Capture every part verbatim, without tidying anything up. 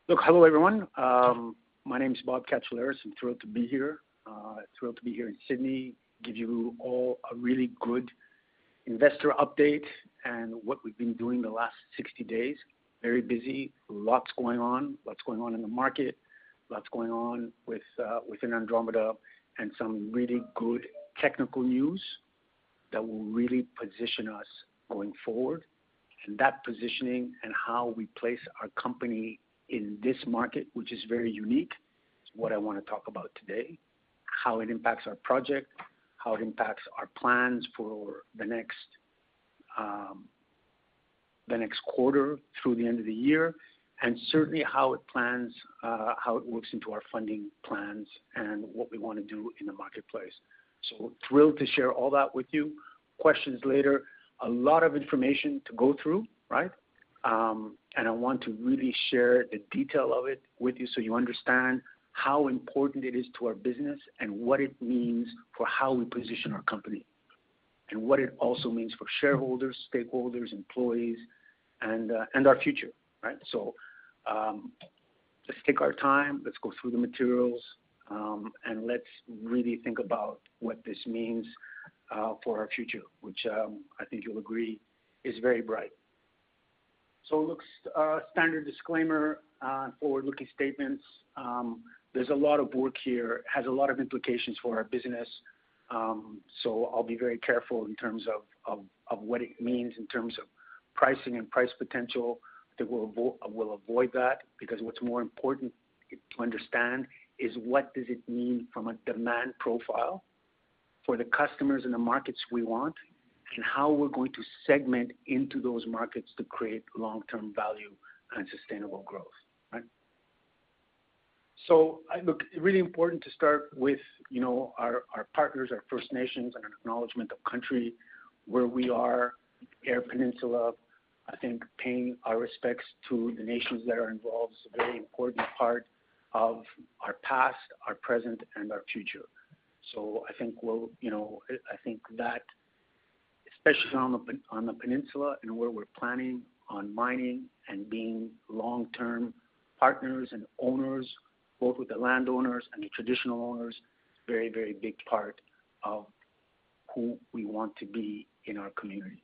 Look, hello everyone. Um, my name is Bob Katsouleris. I'm thrilled to be here. Uh, thrilled to be here in Sydney, give you all a really good investor update and what we've been doing the last sixty days. Very busy, lots going on, lots going on in the market, lots going on with uh, within Andromeda, and some really good technical news that will really position us going forward. And that positioning and how we place our company in this market, which is very unique, is what I want to talk about today. How it impacts our project, how it impacts our plans for the next um, the next quarter through the end of the year, and certainly how it plans, uh, how it works into our funding plans and what we want to do in the marketplace. So thrilled to share all that with you. Questions later. A lot of information to go through, right? Um, and I want to really share the detail of it with you so you understand how important it is to our business and what it means for how we position our company and what it also means for shareholders, stakeholders, employees, and, uh, and our future, right? So um, let's take our time, let's go through the materials, um, and let's really think about what this means uh, for our future, which um, I think you'll agree is very bright. So look, uh, standard disclaimer, uh, forward-looking statements. Um, there's a lot of work here, has a lot of implications for our business. Um, so I'll be very careful in terms of, of, of what it means in terms of pricing and price potential. I think we'll, avo we'll avoid that, because what's more important to understand is what does it mean from a demand profile for the customers and the markets we want, and how we're going to segment into those markets to create long-term value and sustainable growth, right? So, I, look, really important to start with, you know, our, our partners, our First Nations, and an acknowledgement of country, where we are, Eyre Peninsula. I think paying our respects to the nations that are involved is a very important part of our past, our present, and our future. So I think we'll, you know, I think that, especially on the, on the peninsula and where we're planning on mining and being long-term partners and owners, both with the landowners and the traditional owners, very, very big part of who we want to be in our community.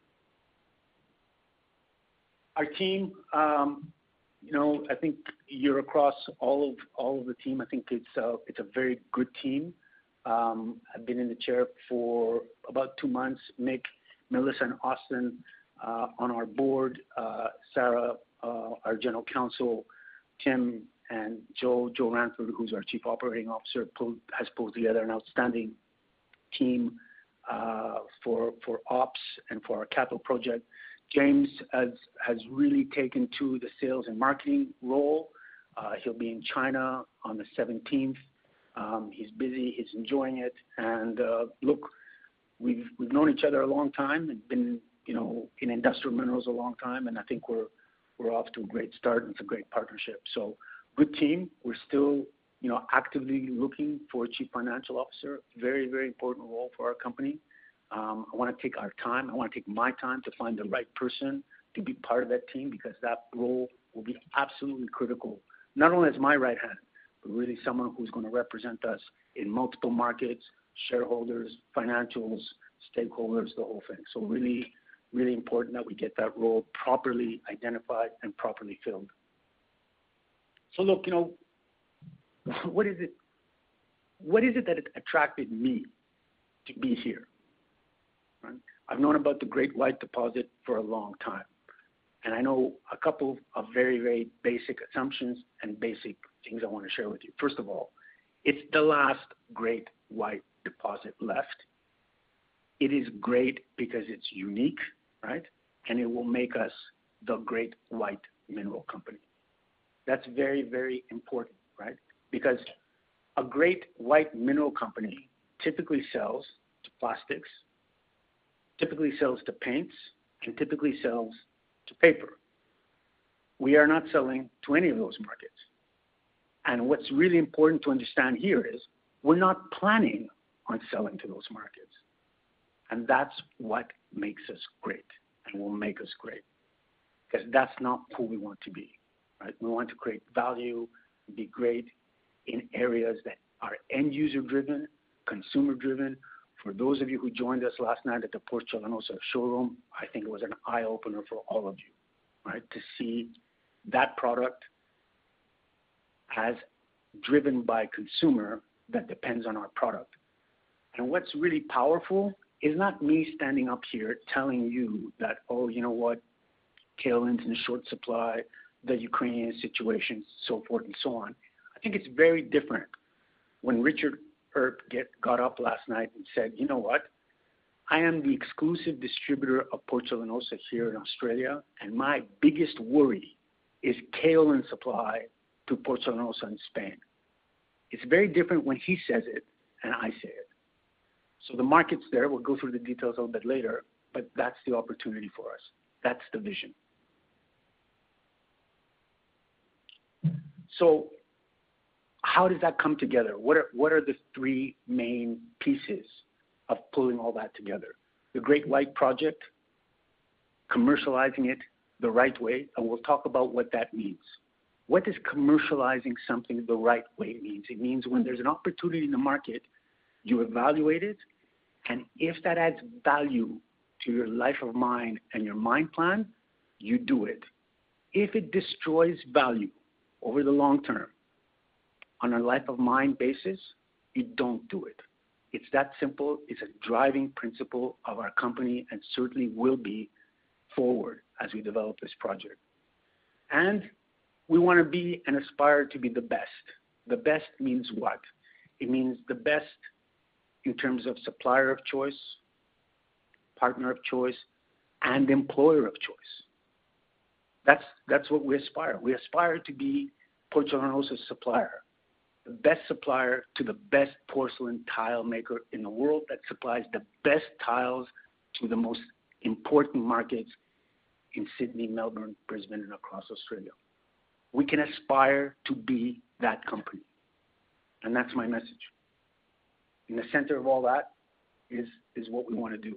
Our team, um, you know, I think you're across all of all of the team. I think it's a, it's a very good team. Um, I've been in the chair for about two months. Mick, Melissa, and Austin uh, on our board. Uh, Sarah, uh, our general counsel. Tim and Joe, Joe Ranford, who's our chief operating officer, pulled, has pulled together an outstanding team uh, for for ops and for our capital project. James has has really taken to the sales and marketing role. Uh, he'll be in China on the seventeenth. Um, he's busy, he's enjoying it, and uh, look, we've we've known each other a long time and been, you know, in industrial minerals a long time, and I think we're we're off to a great start, and it's a great partnership. So, good team. We're still, you know, actively looking for a chief financial officer. Very, very important role for our company. Um, I want to take our time. I want to take my time to find the right person to be part of that team, because that role will be absolutely critical, not only as my right hand, but really someone who's going to represent us in multiple markets, shareholders, financials, stakeholders, the whole thing. So really, really important that we get that role properly identified and properly filled. So look, you know, what is it, what is it that attracted me to be here? Right? I've known about the Great White Deposit for a long time. And I know a couple of very, very basic assumptions and basic things I want to share with you. First of all, it's the last great white deposit left. It is great because it's unique, right? And it will make us the great white mineral company. That's very, very important, right? Because a great white mineral company typically sells to plastics, typically sells to paints, and typically sells to paper. We are not selling to any of those markets. And what's really important to understand here is we're not planning on selling to those markets. And that's what makes us great and will make us great, because that's not who we want to be. right? We want to create value, be great in areas that are end user driven, consumer driven. For those of you who joined us last night at the Porcelanosa showroom, I think it was an eye opener for all of you, right? To see that product as driven by consumer that depends on our product. And what's really powerful is not me standing up here telling you that, oh, you know what, kaolin's in short supply, the Ukrainian situation, so forth and so on. I think it's very different when Richard Earp get, got up last night and said, you know what, I am the exclusive distributor of Porcelanosa here in Australia, and my biggest worry is kaolin supply to Porcelanosa in Spain. It's very different when he says it and I say it. So the market's there. We'll go through the details a little bit later, but that's the opportunity for us. That's the vision. So how does that come together? What are, what are the three main pieces of pulling all that together? The Great White Project, commercializing it the right way, and we'll talk about what that means. What does commercializing something the right way means? It means when there's an opportunity in the market, you evaluate it, and if that adds value to your life of mine and your mine plan, you do it. If it destroys value over the long term on a life of mine basis, you don't do it. It's that simple. It's a driving principle of our company and certainly will be forward as we develop this project. And we want to be and aspire to be the best. The best means what? It means the best in terms of supplier of choice, partner of choice, and employer of choice. That's, that's what we aspire. We aspire to be Porcelanosa's supplier, the best supplier to the best porcelain tile maker in the world that supplies the best tiles to the most important markets in Sydney, Melbourne, Brisbane, and across Australia. We can aspire to be that company. And that's my message. In the center of all that is, is what we want to do.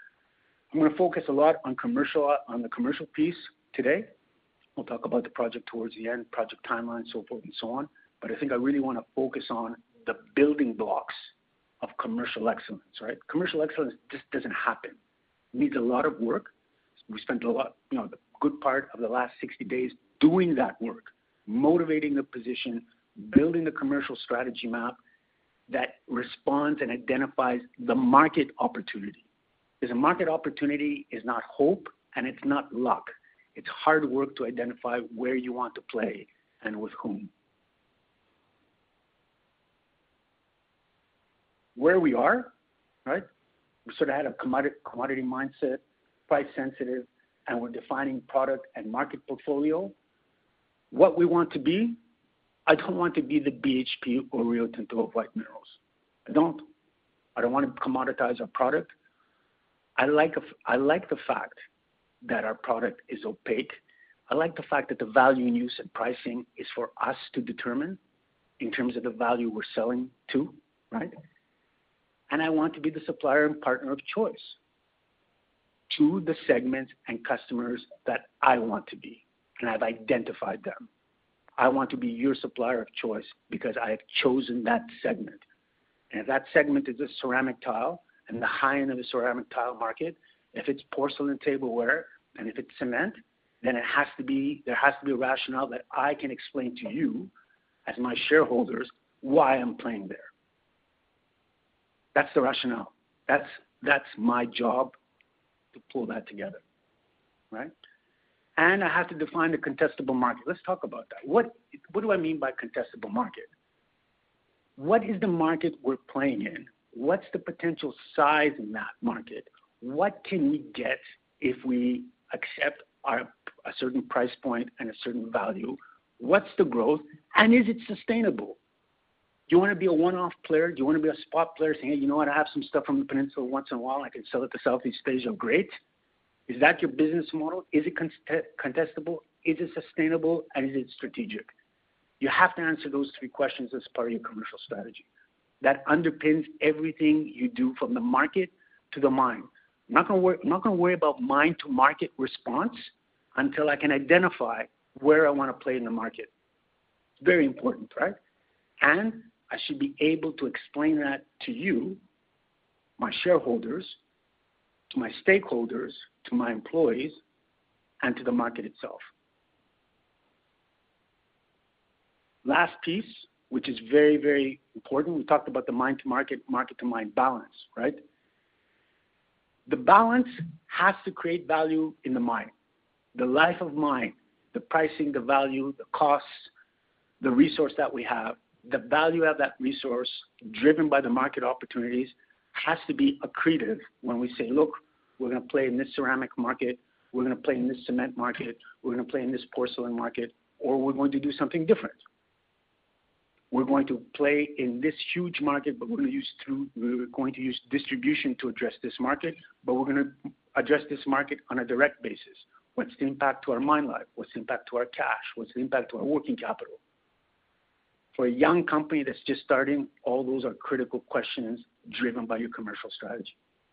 I'm going to focus a lot on commercial, on the commercial piece today. We'll talk about the project towards the end, project timeline, so forth and so on. But I think I really want to focus on the building blocks of commercial excellence, right? Commercial excellence just doesn't happen. It needs a lot of work. We spent a lot, you know, the good part of the last sixty days doing that work, motivating the position, building the commercial strategy map that responds and identifies the market opportunity. Because a market opportunity is not hope and it's not luck. It's hard work to identify where you want to play and with whom. Where we are, right? We sort of had a commodity, commodity mindset, price sensitive, and we're defining product and market portfolio. What we want to be, I don't want to be the B H P or Rio Tinto of white minerals. I don't. I don't want to commoditize our product. I like, a, I like the fact that our product is opaque. I like the fact that the value in use and pricing is for us to determine in terms of the value we're selling to, right? And I want to be the supplier and partner of choice to the segments and customers that I want to be, and I've identified them. I want to be your supplier of choice because I have chosen that segment. And if that segment is a ceramic tile and the high end of the ceramic tile market, if it's porcelain tableware and if it's cement, then it has to be, there has to be a rationale that I can explain to you as my shareholders why I'm playing there. That's the rationale. That's, that's my job to pull that together, right? And I have to define the contestable market. Let's talk about that. What, what do I mean by contestable market? What is the market we're playing in? What's the potential size in that market? What can we get if we accept our, a certain price point and a certain value? What's the growth? And is it sustainable? Do you want to be a one-off player? Do you want to be a spot player saying, hey, you know what, I have some stuff from the peninsula once in a while, I can sell it to Southeast Asia? Great. Is that your business model? Is it contestable? Is it sustainable? And is it strategic? You have to answer those three questions as part of your commercial strategy. That underpins everything you do from the market to the mine. I'm not going to worry, I'm not going to worry about mine to market response until I can identify where I want to play in the market. Very important, right? And I should be able to explain that to you, my shareholders, to my stakeholders, to my employees, and to the market itself. Last piece, which is very, very important, we talked about the mine-to-market, market-to-mine balance, right? The balance has to create value in the mine. The life of mine, the pricing, the value, the costs, the resource that we have, the value of that resource driven by the market opportunities has to be accretive when we say, look, we're going to play in this ceramic market, we're going to play in this cement market, we're going to play in this porcelain market, or we're going to do something different. We're going to play in this huge market, but we're going to use through, we're going to use distribution to address this market, but we're going to address this market on a direct basis. What's the impact to our mine life? What's the impact to our cash? What's the impact to our working capital? For a young company that's just starting, all those are critical questions driven by your commercial strategy.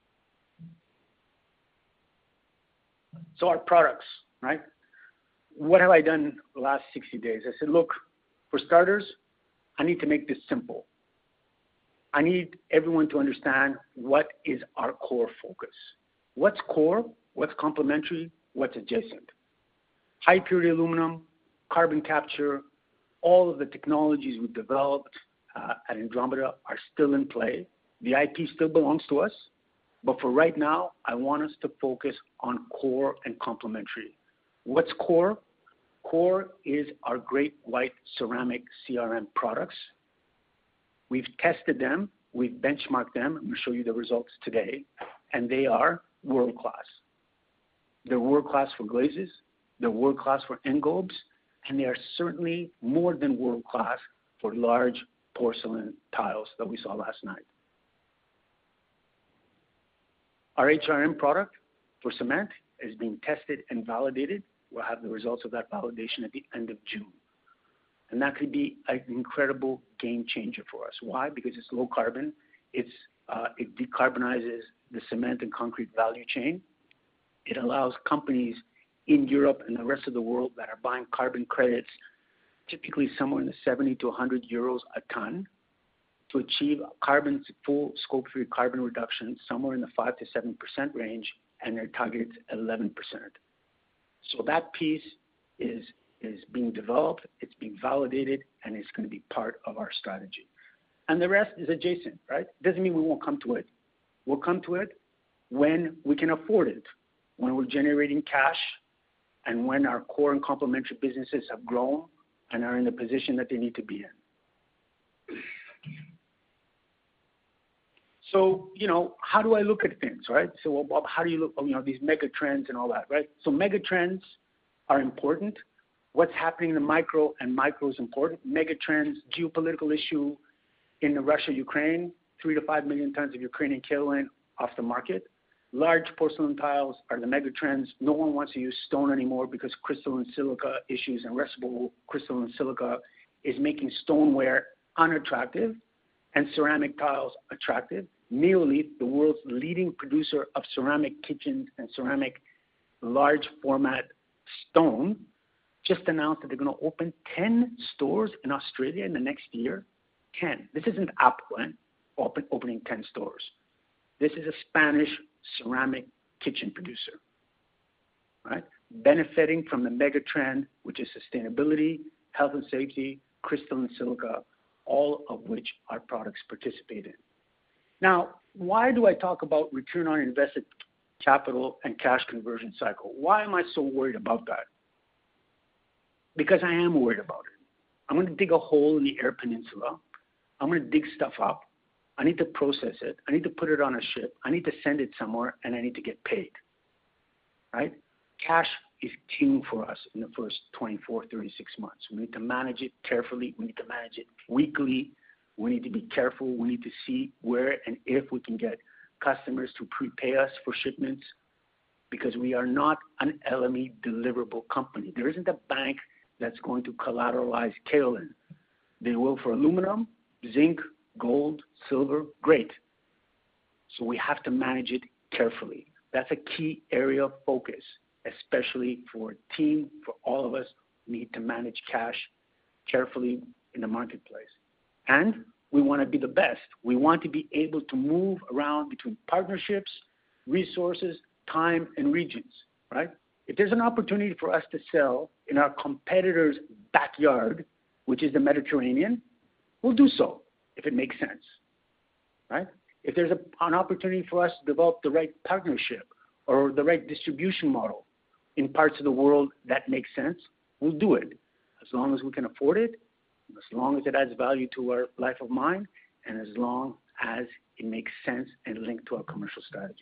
So our products, right? What have I done the last sixty days? I said, look, for starters, I need to make this simple. I need everyone to understand what is our core focus. What's core? What's complementary? What's adjacent? High purity aluminum, carbon capture, all of the technologies we've developed uh, at Andromeda are still in play. The I P still belongs to us, but for right now, I want us to focus on core and complementary. What's core? Core is our Great White Ceramic C R M products. We've tested them, we've benchmarked them, I'm going to show you the results today, and they are world-class. They're world-class for glazes, they're world-class for engobes, and they are certainly more than world-class for large porcelain tiles that we saw last night. Our H R M product for cement is being tested and validated. We'll have the results of that validation at the end of June. And that could be an incredible game changer for us. Why? Because it's low carbon. It's, uh, it decarbonizes the cement and concrete value chain. It allows companies in Europe and the rest of the world that are buying carbon credits, typically somewhere in the seventy to one hundred euros a ton, to achieve carbon, full scope three carbon reduction somewhere in the five to seven percent range, and their target's eleven percent. So that piece is, is being developed, it's being validated, and it's going to be part of our strategy. And the rest is adjacent, right? Doesn't mean we won't come to it. We'll come to it when we can afford it, when we're generating cash, and when our core and complementary businesses have grown and are in the position that they need to be in. So, you know, how do I look at things, right? So, well, Bob, how do you look, you know, these mega trends and all that, right? So mega trends are important. What's happening in the micro and micro is important. Mega trends, geopolitical issue in the Russia-Ukraine, three to five million tons of Ukrainian kaolin off the market. Large porcelain tiles are the mega trends. No one wants to use stone anymore because crystalline silica issues and residual crystalline silica is making stoneware unattractive and ceramic tiles attractive. Neolith, the world's leading producer of ceramic kitchens and ceramic large format stone, just announced that they're going to open ten stores in Australia in the next year. ten. This isn't Apple, eh? Open, opening ten stores. This is a Spanish ceramic kitchen producer, right? Benefiting from the mega trend, which is sustainability, health and safety, crystalline silica, all of which our products participate in. Now, why do I talk about return on invested capital and cash conversion cycle? Why am I so worried about that? Because I am worried about it. I'm going to dig a hole in the Eyre Peninsula. I'm going to dig stuff up. I need to process it. I need to put it on a ship. I need to send it somewhere, and I need to get paid, right? Cash is king for us in the first twenty-four, thirty-six months. We need to manage it carefully. We need to manage it weekly. We need to be careful. We need to see where and if we can get customers to prepay us for shipments, because we are not an L M E deliverable company. There isn't a bank that's going to collateralize kaolin. They will for aluminum, zinc, gold, silver, great. So we have to manage it carefully. That's a key area of focus, especially for a team, for all of us, need to manage cash carefully in the marketplace. And we want to be the best. We want to be able to move around between partnerships, resources, time, and regions, right? If there's an opportunity for us to sell in our competitor's backyard, which is the Mediterranean, we'll do so if it makes sense, right? If there's a, an opportunity for us to develop the right partnership or the right distribution model in parts of the world that makes sense, we'll do it as long as we can afford it, as long as it adds value to our life of mind, and as long as it makes sense and linked to our commercial strategy.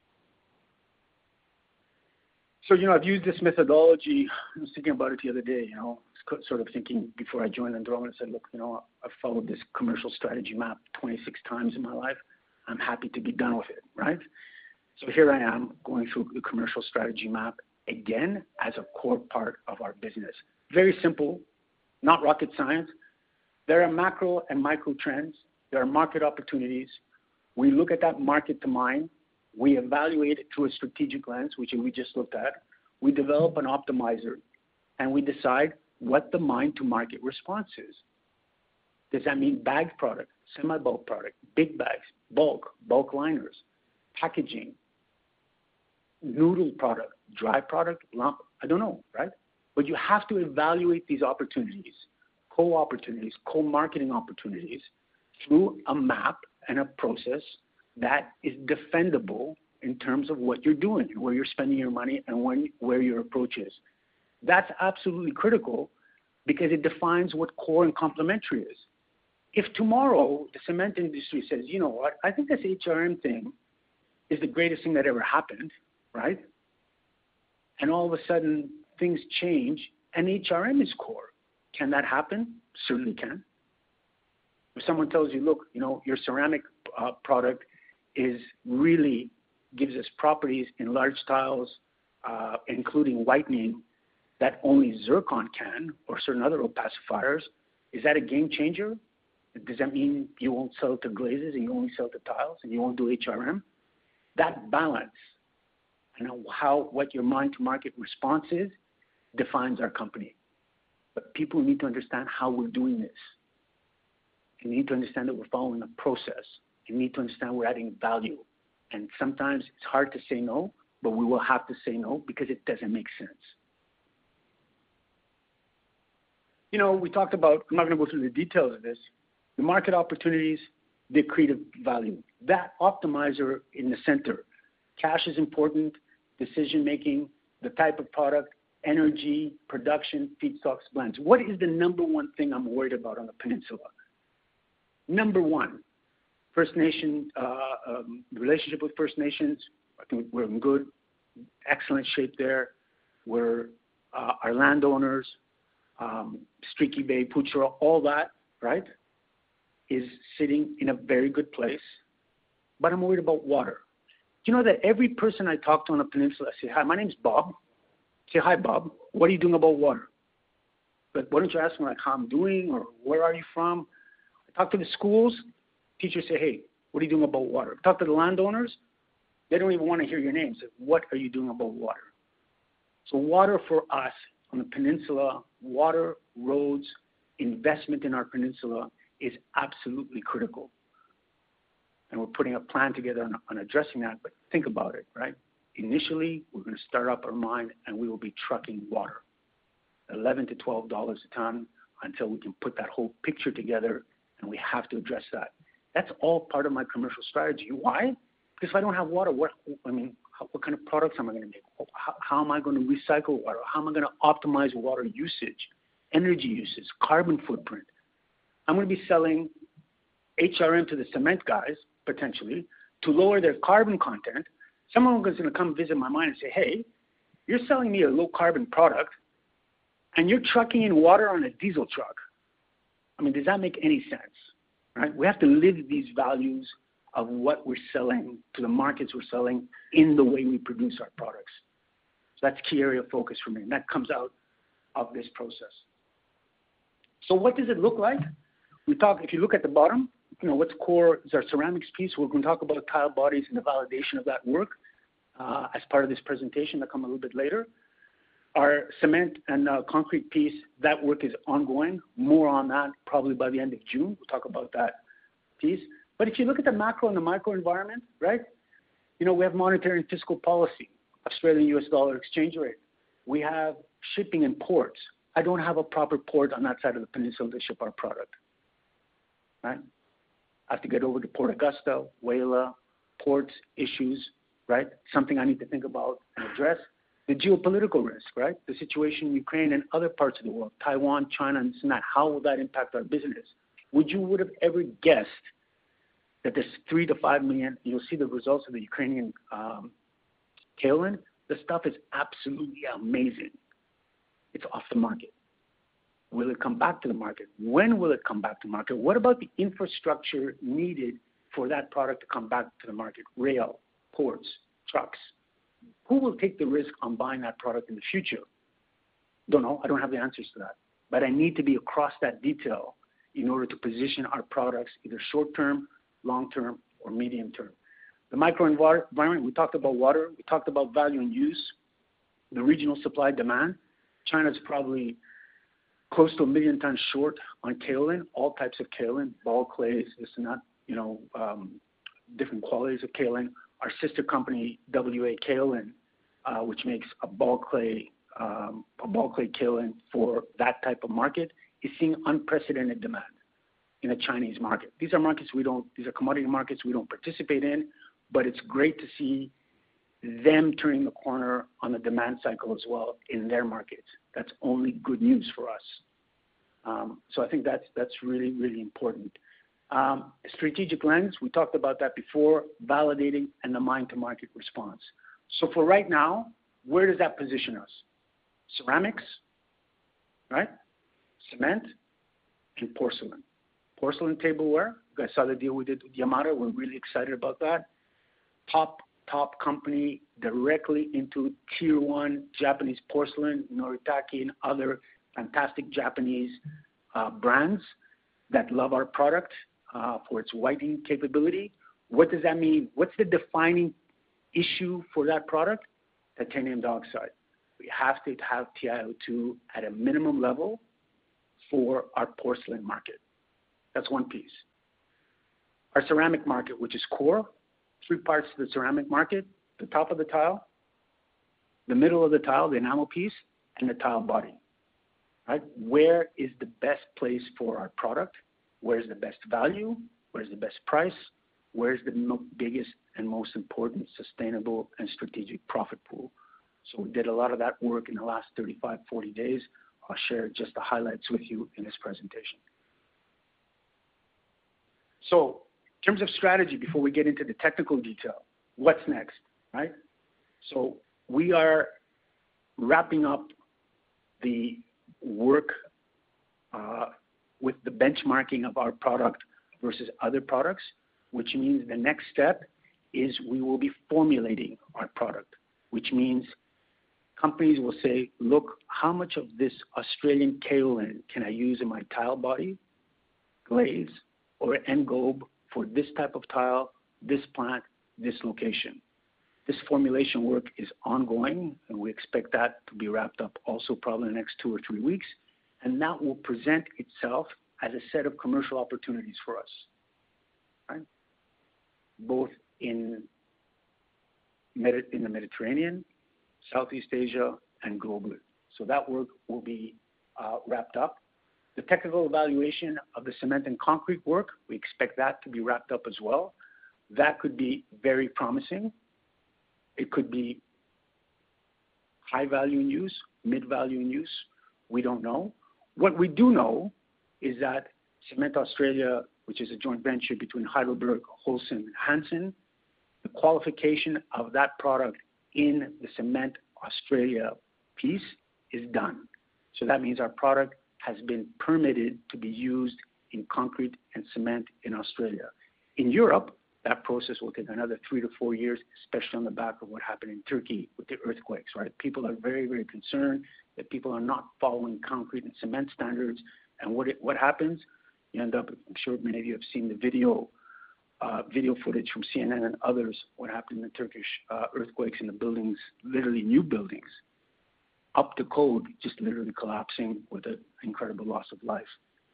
So, you know, I've used this methodology. I was thinking about it the other day, you know, sort of thinking before I joined Andromeda, I said, look, you know, I've followed this commercial strategy map twenty-six times in my life. I'm happy to be done with it, right? So here I am going through the commercial strategy map again as a core part of our business. Very simple, not rocket science. There are macro and micro trends. There are market opportunities. We look at that market to mine. We evaluate it through a strategic lens, which we just looked at. We develop an optimizer, and we decide what the mine-to-market response is. Does that mean bagged product, semi-bulk product, big bags, bulk, bulk liners, packaging, noodle product, dry product, lump? I don't know, right? But you have to evaluate these opportunities, co-opportunities, co-marketing opportunities through a map and a process that is defendable in terms of what you're doing, where you're spending your money, and when, where your approach is. That's absolutely critical because it defines what core and complementary is. If tomorrow the cement industry says, you know what, I think this H R M thing is the greatest thing that ever happened, right? And all of a sudden things change and H R M is core. Can that happen? Certainly can. If someone tells you, look, you know, your ceramic uh, product is really gives us properties in large tiles, uh, including whitening, that only zircon can, or certain other opacifiers, is that a game changer? Does that mean you won't sell to glazes and you only sell to tiles and you won't do H R M? That balance and how what your mind-to-market response is defines our company. But people need to understand how we're doing this. You need to understand that we're following a process. You need to understand we're adding value. And sometimes it's hard to say no, but we will have to say no because it doesn't make sense. You know, we talked about, I'm not going to go through the details of this, the market opportunities, the accretive value. That optimizer in the center. Cash is important, decision-making, the type of product, energy, production, feedstocks, blends. What is the number one thing I'm worried about on the peninsula? Number one, First Nation, uh, um, relationship with First Nations. I think we're in good, excellent shape there. We're, uh, our landowners, um, Streaky Bay, Poochera, all that, right, is sitting in a very good place. But I'm worried about water. Do you know that every person I talk to on the peninsula, I say, hi, my name's Bob. I say, hi, Bob. What are you doing about water? But why don't you ask me, like, how I'm doing or where are you from? I talk to the schools. Teachers say, hey, what are you doing about water? Talk to the landowners. They don't even want to hear your name. Say, what are you doing about water? So water for us on the peninsula, water, roads, investment in our peninsula is absolutely critical. And we're putting a plan together on, on addressing that. But think about it, right? Initially, we're going to start up our mine and we will be trucking water, eleven to twelve dollars a ton until we can put that whole picture together, and we have to address that. That's all part of my commercial strategy. Why? Because if I don't have water, what, I mean, how, what kind of products am I going to make? How, how am I going to recycle water? How am I going to optimize water usage, energy usage, carbon footprint? I'm going to be selling H R M to the cement guys, potentially, to lower their carbon content. Someone is going to come visit my mine and say, hey, you're selling me a low-carbon product, and you're trucking in water on a diesel truck. I mean, does that make any sense? Right? We have to live these values of what we're selling to the markets we're selling in the way we produce our products. So that's key area of focus for me, and that comes out of this process. So what does it look like? We talk, if you look at the bottom, you know, what's core is our ceramics piece. We're going to talk about tile bodies and the validation of that work uh, as part of this presentation that come a little bit later. Our cement and uh, concrete piece, that work is ongoing. More on that probably by the end of June. We'll talk about that piece. But if you look at the macro and the micro environment, right, you know, we have monetary and fiscal policy, Australian U S dollar exchange rate. We have shipping and ports. I don't have a proper port on that side of the peninsula to ship our product, right? I have to get over to Port Augusta, Whyalla, ports, issues, right? Something I need to think about and address. The geopolitical risk, right? The situation in Ukraine and other parts of the world, Taiwan, China, and that. How will that impact our business? Would you would have ever guessed that this three to five million, you'll see the results of the Ukrainian um, kaolin. The stuff is absolutely amazing. It's off the market. Will it come back to the market? When will it come back to market? What about the infrastructure needed for that product to come back to the market? Rail, ports, trucks. Who will take the risk on buying that product in the future? Don't know. I don't have the answers to that. But I need to be across that detail in order to position our products either short-term, long-term, or medium-term. The micro environment, we talked about water. We talked about value and use. The regional supply demand. China's probably close to a million tons short on kaolin, all types of kaolin, ball clays, this and that, you know, um, different qualities of kaolin. Our sister company, W A Kaolin, uh, which makes a ball clay, um, a ball clay kaolin for that type of market, is seeing unprecedented demand in the Chinese market. These are markets we don't, these are commodity markets we don't participate in, but it's great to see them turning the corner on the demand cycle as well in their markets. That's only good news for us. Um, so I think that's, that's really, really important. Um, strategic lens, we talked about that before, validating and the mine-to-market response. So for right now, where does that position us? Ceramics, right? Cement, and porcelain. Porcelain tableware, you guys saw the deal we did with Yamada. We're really excited about that. Top, top company directly into tier one Japanese porcelain, Noritake and other fantastic Japanese uh, brands that love our product uh, for its whitening capability. What does that mean? What's the defining issue for that product? Titanium dioxide. We have to have T i O two at a minimum level for our porcelain market. That's one piece. Our ceramic market, which is core, three parts to the ceramic market: the top of the tile, the middle of the tile, the enamel piece, and the tile body. Right? Where is the best place for our product? Where's the best value? Where's the best price? Where's the mo- biggest and most important sustainable and strategic profit pool? So we did a lot of that work in the last thirty-five, forty days. I'll share just the highlights with you in this presentation. So in terms of strategy, before we get into the technical detail, what's next, right? So we are wrapping up the work uh, with the benchmarking of our product versus other products, which means the next step is we will be formulating our product, which means companies will say, look, how much of this Australian kaolin can I use in my tile body, glaze, or engobe for this type of tile, this plant, this location. This formulation work is ongoing, and we expect that to be wrapped up also probably in the next two or three weeks, and that will present itself as a set of commercial opportunities for us, right? Both in, Medi- in the Mediterranean, Southeast Asia, and globally. So that work will be uh, wrapped up. The technical evaluation of the cement and concrete work, we expect that to be wrapped up as well. That could be very promising. It could be high value in use, mid value in use. We don't know. What we do know is that Cement Australia, which is a joint venture between Heidelberg, Holcim, and Hansen, the qualification of that product in the Cement Australia piece is done. So that means our product has been permitted to be used in concrete and cement in Australia. In Europe, that process will take another three to four years, especially on the back of what happened in Turkey with the earthquakes, right? People are very, very concerned that people are not following concrete and cement standards. And what it, what happens? You end up, I'm sure many of you have seen the video, uh, video footage from C N N and others, what happened in the Turkish uh, earthquakes in the buildings, literally new buildings. up to code, just literally collapsing with an incredible loss of life.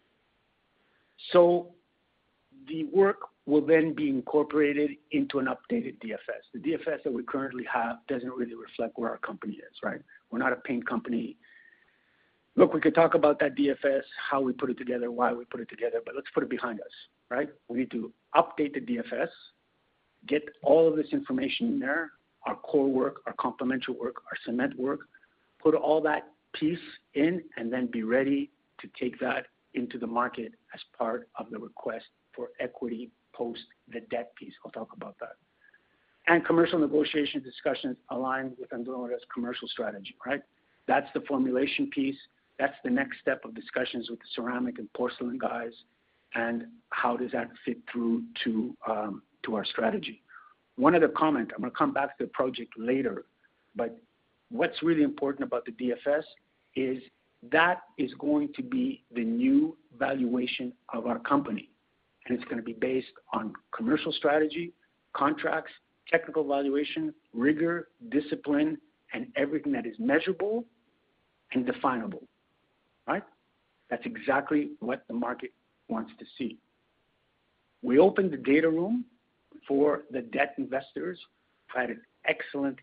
So the work will then be incorporated into an updated D F S. The D F S that we currently have doesn't really reflect where our company is, right? We're not a paint company. Look, we could talk about that D F S, how we put it together, why we put it together, but let's put it behind us, right? We need to update the D F S, get all of this information in there, our core work, our complementary work, our cement work, put all that piece in, and then be ready to take that into the market as part of the request for equity post the debt piece. I'll talk about that. And commercial negotiation discussions aligned with Andromeda's commercial strategy, right? That's the formulation piece. That's the next step of discussions with the ceramic and porcelain guys, and how does that fit through to um, to our strategy. One other comment, I'm going to come back to the project later, but what's really important about the D F S is that is going to be the new valuation of our company, and it's going to be based on commercial strategy, contracts, technical valuation, rigor, discipline, and everything that is measurable and definable, right? That's exactly what the market wants to see. We opened the data room for the debt investors, had an excellent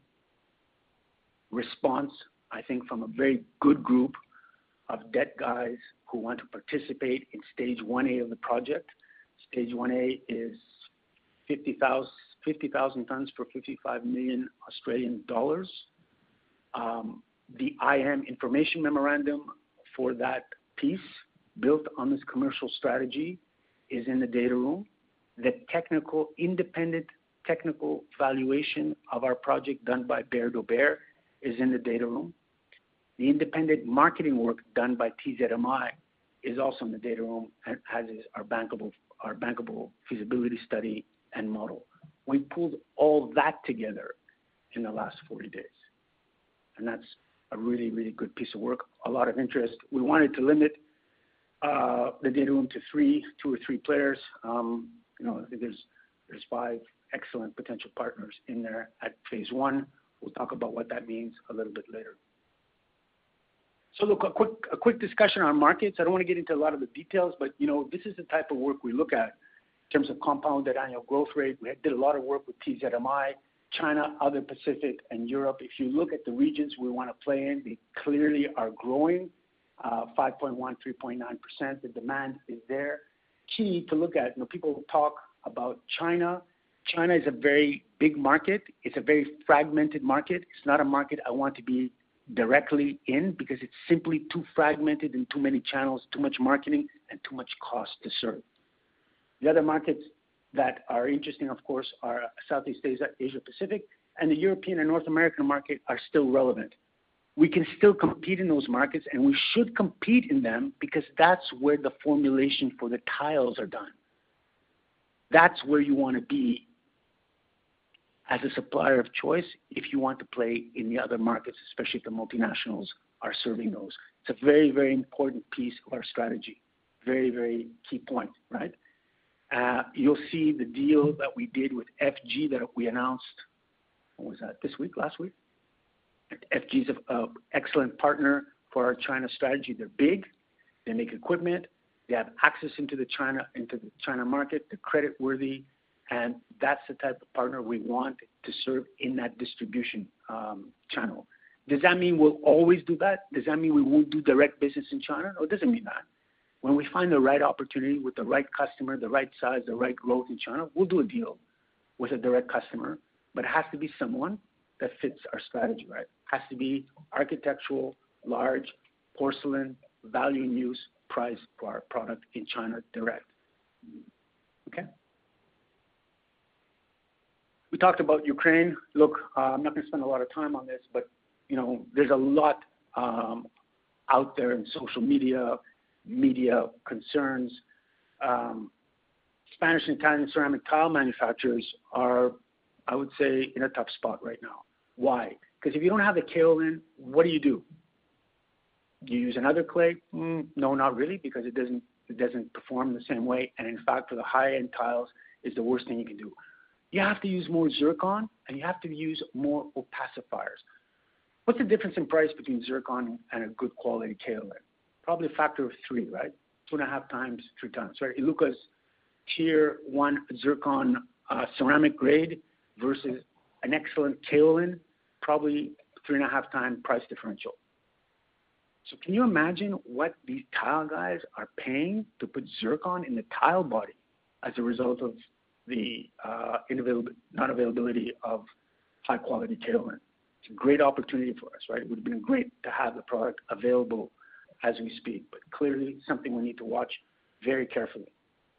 response, I think, from a very good group of debt guys who want to participate in stage one A of the project. Stage one A is fifty thousand tons for fifty-five million Australian dollars. Um, the I M information memorandum for that piece, built on this commercial strategy, is in the data room. The technical, independent technical valuation of our project done by Baird O'Bear is in the data room. The independent marketing work done by T Z M I is also in the data room, and as is our bankable, our bankable feasibility study and model. We pulled all that together in the last forty days. And that's a really, really good piece of work, a lot of interest. We wanted to limit uh, the data room to three, two or three players. Um, you know, I think there's, there's five excellent potential partners in there at phase one. We'll talk about what that means a little bit later. So look, a quick, a quick discussion on markets. I don't want to get into a lot of the details, but you know, this is the type of work we look at in terms of compounded annual growth rate. We did a lot of work with T Z M I, China, other Pacific, and Europe. If you look at the regions we want to play in, they clearly are growing, uh, five point one, three point nine percent. The demand is there. Key to look at, you know, people talk about China. China is a very big market. It's a very fragmented market. It's not a market I want to be directly in because it's simply too fragmented and too many channels, too much marketing, and too much cost to serve. The other markets that are interesting, of course, are Southeast Asia, Asia Pacific, and the European and North American market are still relevant. We can still compete in those markets, and we should compete in them because that's where the formulation for the tiles are done. That's where you want to be as a supplier of choice if you want to play in the other markets, especially if the multinationals are serving those. It's a very, very important piece of our strategy. Very, very key point, right? Uh, you'll see the deal that we did with F G that we announced, what was that, this week, last week? F G is an excellent partner for our China strategy. They're big, they make equipment, they have access into the China, into the China market, they're credit worthy, and that's the type of partner we want to serve in that distribution um, channel. Does that mean we'll always do that? Does that mean we won't do direct business in China? No, it doesn't mean that. When we find the right opportunity with the right customer, the right size, the right growth in China, we'll do a deal with a direct customer, but it has to be someone that fits our strategy, right? It has to be architectural, large, porcelain, value in use, price for our product in China direct. Okay? We talked about Ukraine. Look, uh, I'm not going to spend a lot of time on this, but you know, there's a lot um, out there in social media, media concerns. Um, Spanish and Italian ceramic tile manufacturers are, I would say, in a tough spot right now. Why? Because if you don't have the kaolin, what do you do? Do you use another clay? Mm, no, not really, because it doesn't it doesn't perform the same way. And in fact, for the high-end tiles, is the worst thing you can do. You have to use more zircon, and you have to use more opacifiers. What's the difference in price between zircon and a good quality kaolin? Probably a factor of three, right? Two and a half times, three times, right? Iluka's tier one zircon uh, ceramic grade versus an excellent kaolin, probably three and a half time price differential. So can you imagine what these tile guys are paying to put zircon in the tile body as a result of the uh, not availability of high quality kaolin? It's a great opportunity for us, right? It would have been great to have the product available as we speak, but clearly something we need to watch very carefully.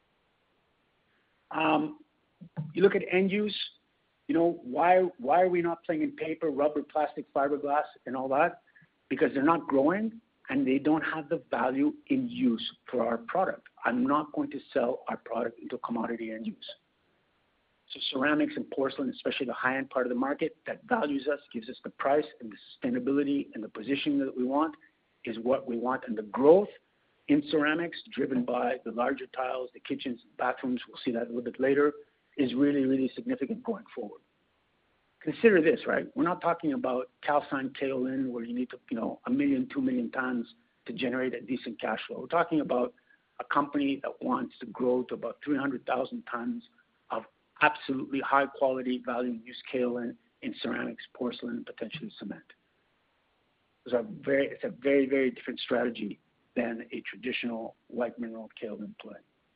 Um, you look at end use, you know, why, why are we not playing in paper, rubber, plastic, fiberglass, and all that? Because they're not growing and they don't have the value in use for our product. I'm not going to sell our product into commodity end use. So ceramics and porcelain, especially the high-end part of the market that values us, gives us the price and the sustainability and the positioning that we want is what we want. And the growth in ceramics, driven by the larger tiles, the kitchens, bathrooms, we'll see that a little bit later, is really, really significant going forward. Consider this, right? We're not talking about calcined kaolin where you need to, you know, a million, two million tons to generate a decent cash flow. We're talking about a company that wants to grow to about three hundred thousand tons of absolutely high quality value use kaolin in ceramics, porcelain, and potentially cement. Those are very, it's a very, very different strategy than a traditional white mineral kaolin play.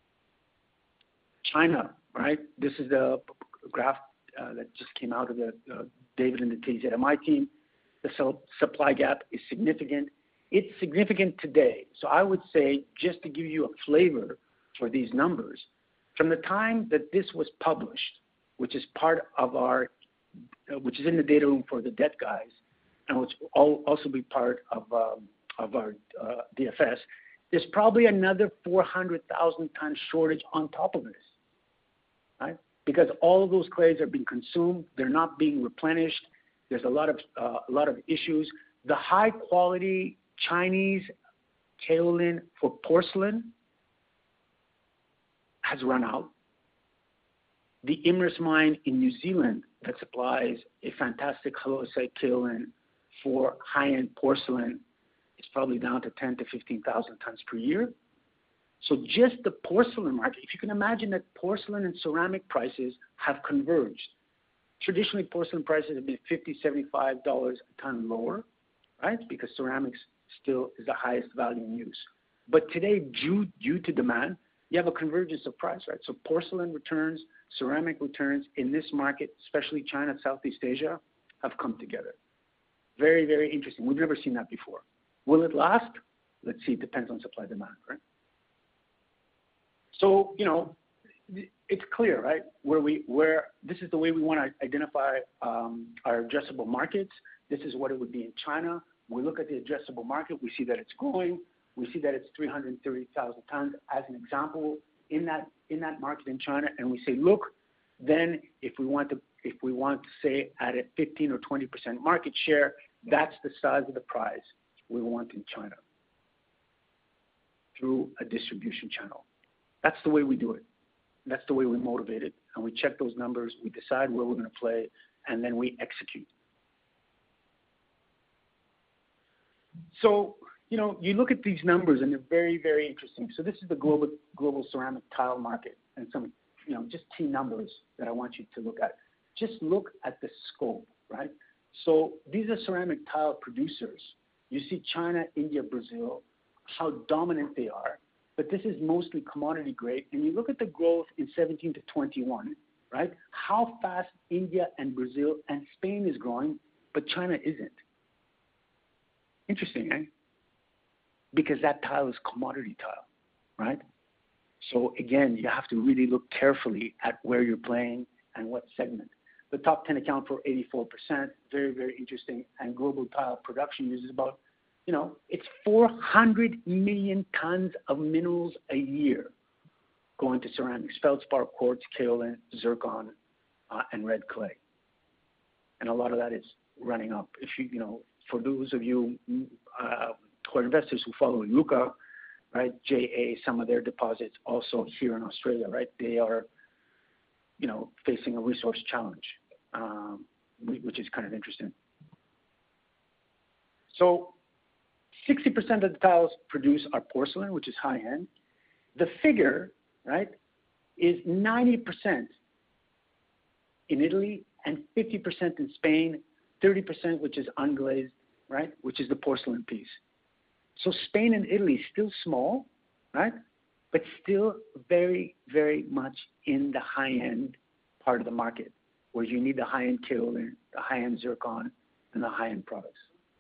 China, right? This is the graph uh, that just came out of the uh, David and the T Z M I team. The su supply gap is significant. It's significant today. So I would say, just to give you a flavor for these numbers, from the time that this was published, which is part of our, uh, which is in the data room for the debt guys, and which will also be part of, um, of our uh, D F S, there's probably another four hundred thousand ton shortage on top of this, right? Because all of those clays are being consumed, they're not being replenished. There's a lot of uh, a lot of issues. The high quality Chinese kaolin for porcelain has run out. The Imerys mine in New Zealand that supplies a fantastic halloysite kaolin for high-end porcelain is probably down to ten to fifteen thousand tons per year. So just the porcelain market, if you can imagine that porcelain and ceramic prices have converged. Traditionally, porcelain prices have been fifty, seventy-five dollars a ton lower, right? Because ceramics still is the highest value in use. But today, due, due to demand, you have a convergence of price, right? So porcelain returns, ceramic returns in this market, especially China, Southeast Asia, have come together. Very, very interesting. We've never seen that before. Will it last? Let's see. It depends on supply demand, right? So, you know, it's clear, right? Where we, where this is the way we want to identify um, our addressable markets. This is what it would be in China. We look at the addressable market. We see that it's growing. We see that it's three hundred thirty thousand tons as an example in that in that market in China, and we say, look, then if we want to if we want to say at a fifteen or twenty percent market share, that's the size of the prize we want in China through a distribution channel. That's the way we do it. That's the way we motivate it, and we check those numbers. We decide where we're going to play, and then we execute. So, you know, you look at these numbers and they're very, very interesting. So this is the global global ceramic tile market and some, you know, just key numbers that I want you to look at. Just look at the scope, right? So these are ceramic tile producers. You see China, India, Brazil, how dominant they are, but this is mostly commodity grade. And you look at the growth in seventeen to twenty-one, right? How fast India and Brazil and Spain is growing, but China isn't. Interesting, eh? Because that tile is commodity tile, right? So again, you have to really look carefully at where you're playing and what segment. The top ten account for eighty-four percent, very, very interesting. And global tile production uses about, you know, it's four hundred million tons of minerals a year going to ceramics, feldspar, quartz, kaolin, zircon, uh, and red clay. And a lot of that is running up. If you, you know, for those of you uh, who are investors who follow Iluka, right, J A, some of their deposits also here in Australia, right, they are, you know, facing a resource challenge, um, which is kind of interesting. So sixty percent of the tiles produced are porcelain, which is high-end. The figure, right, is ninety percent in Italy and fifty percent in Spain, thirty percent which is unglazed, right, which is the porcelain piece. So Spain and Italy still small, right, but still very, very much in the high-end part of the market, where you need the high-end kaolin, the high-end zircon, and the high-end products.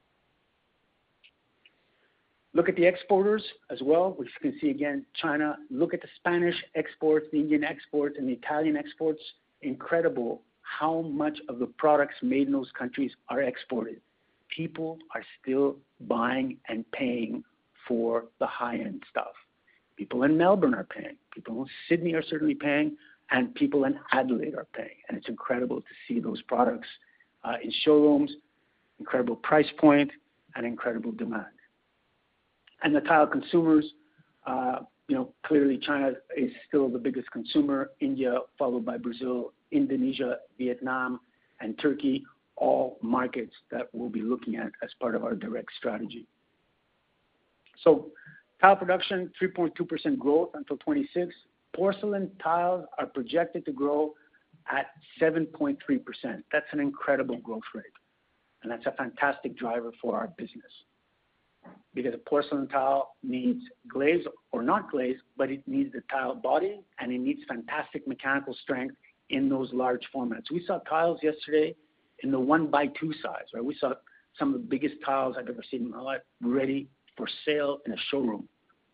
Look at the exporters as well, which you can see again, China. Look at the Spanish exports, the Indian exports, and the Italian exports. Incredible how much of the products made in those countries are exported. People are still buying and paying for the high-end stuff. People in Melbourne are paying. People in Sydney are certainly paying. And people in Adelaide are paying. And it's incredible to see those products uh, in showrooms, incredible price point, and incredible demand. And the tile consumers, uh, you know, clearly China is still the biggest consumer, India followed by Brazil, Indonesia, Vietnam, and Turkey, all markets that we'll be looking at as part of our direct strategy. So tile production, three point two percent growth until twenty-six. Porcelain tiles are projected to grow at seven point three percent. That's an incredible growth rate. And that's a fantastic driver for our business. Because a porcelain tile needs glaze or not glaze, but it needs the tile body and it needs fantastic mechanical strength in those large formats. We saw tiles yesterday in the one by two size, right? We saw some of the biggest tiles I've ever seen in my life ready for sale in a showroom.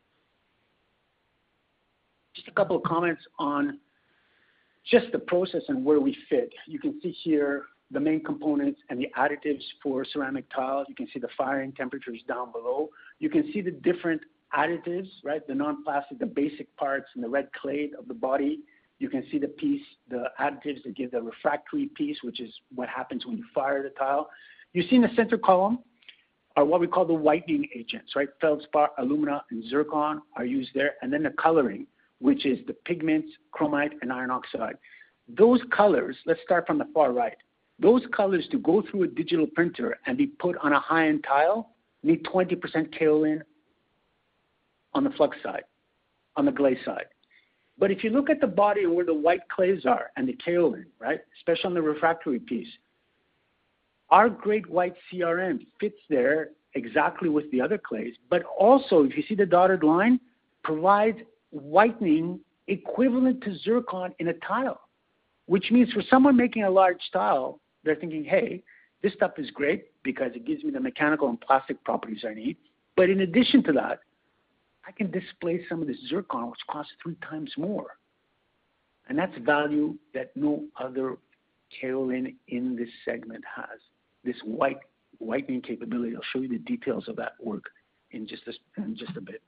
Just a couple of comments on just the process and where we fit. You can see here the main components and the additives for ceramic tiles. You can see the firing temperatures down below. You can see the different additives, right? The non-plastic, the basic parts, and the red clay of the body. You can see the piece, the additives that give the refractory piece, which is what happens when you fire the tile. You see in the center column are what we call the whitening agents, right? Feldspar, alumina, and zircon are used there. And then the coloring, which is the pigments, chromite, and iron oxide. Those colors, let's start from the far right. Those colors to go through a digital printer and be put on a high-end tile need twenty percent kaolin on the flux side, on the glaze side. But if you look at the body and where the white clays are and the kaolin, right, especially on the refractory piece, our great white C R M fits there exactly with the other clays, but also, if you see the dotted line, provides whitening equivalent to zircon in a tile, which means for someone making a large tile, they're thinking, hey, this stuff is great because it gives me the mechanical and plastic properties I need. But in addition to that, I can displace some of this zircon, which costs three times more. And that's value that no other kaolin in this segment has, this white whitening capability. I'll show you the details of that work in just a, in just a bit.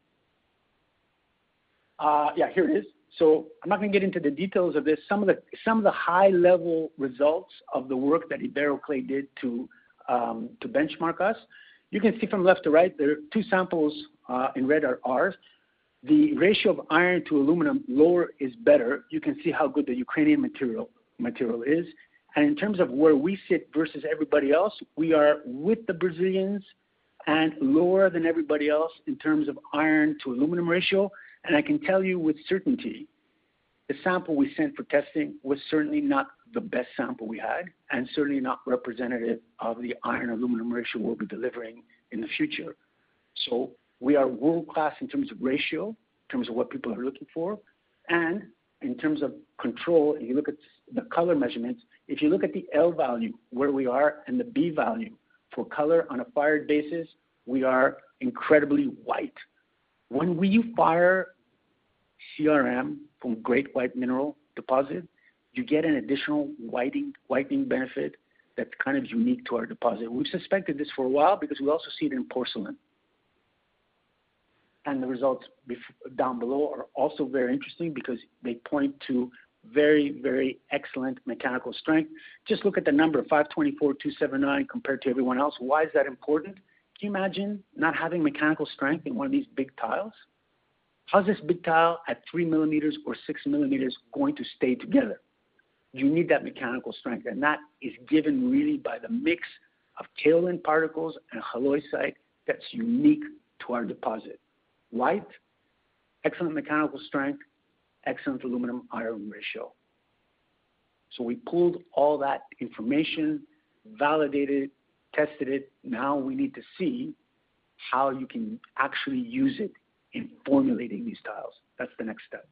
Uh, yeah, here it is. So I'm not going to get into the details of this. Some of the some of the high-level results of the work that Iberoclay did to um, to benchmark us. You can see from left to right, there are two samples uh, in red are ours. The ratio of iron to aluminum, lower is better. You can see how good the Ukrainian material material is. And in terms of where we sit versus everybody else, we are with the Brazilians and lower than everybody else in terms of iron to aluminum ratio. And I can tell you with certainty, the sample we sent for testing was certainly not the best sample we had, and certainly not representative of the iron-aluminum ratio we'll be delivering in the future. So we are world-class in terms of ratio, in terms of what people are looking for, and in terms of control. If you look at the color measurements, if you look at the L value, where we are, and the B value for color on a fired basis, we are incredibly white. When we fire C R M from Great White Mineral Deposit, you get an additional whitening, whitening benefit that's kind of unique to our deposit. We've suspected this for a while because we also see it in porcelain. And the results down below are also very interesting because they point to very, very excellent mechanical strength. Just look at the number, five twenty-four, two seventy-nine compared to everyone else. Why is that important? Can you imagine not having mechanical strength in one of these big tiles? How's this big tile at three millimeters or six millimeters going to stay together? You need that mechanical strength, and that is given really by the mix of kaolin particles and halloysite that's unique to our deposit. White, excellent mechanical strength, excellent aluminum iron ratio. So we pulled all that information, validated it, tested it. Now we need to see how you can actually use it in formulating these tiles. That's the next step.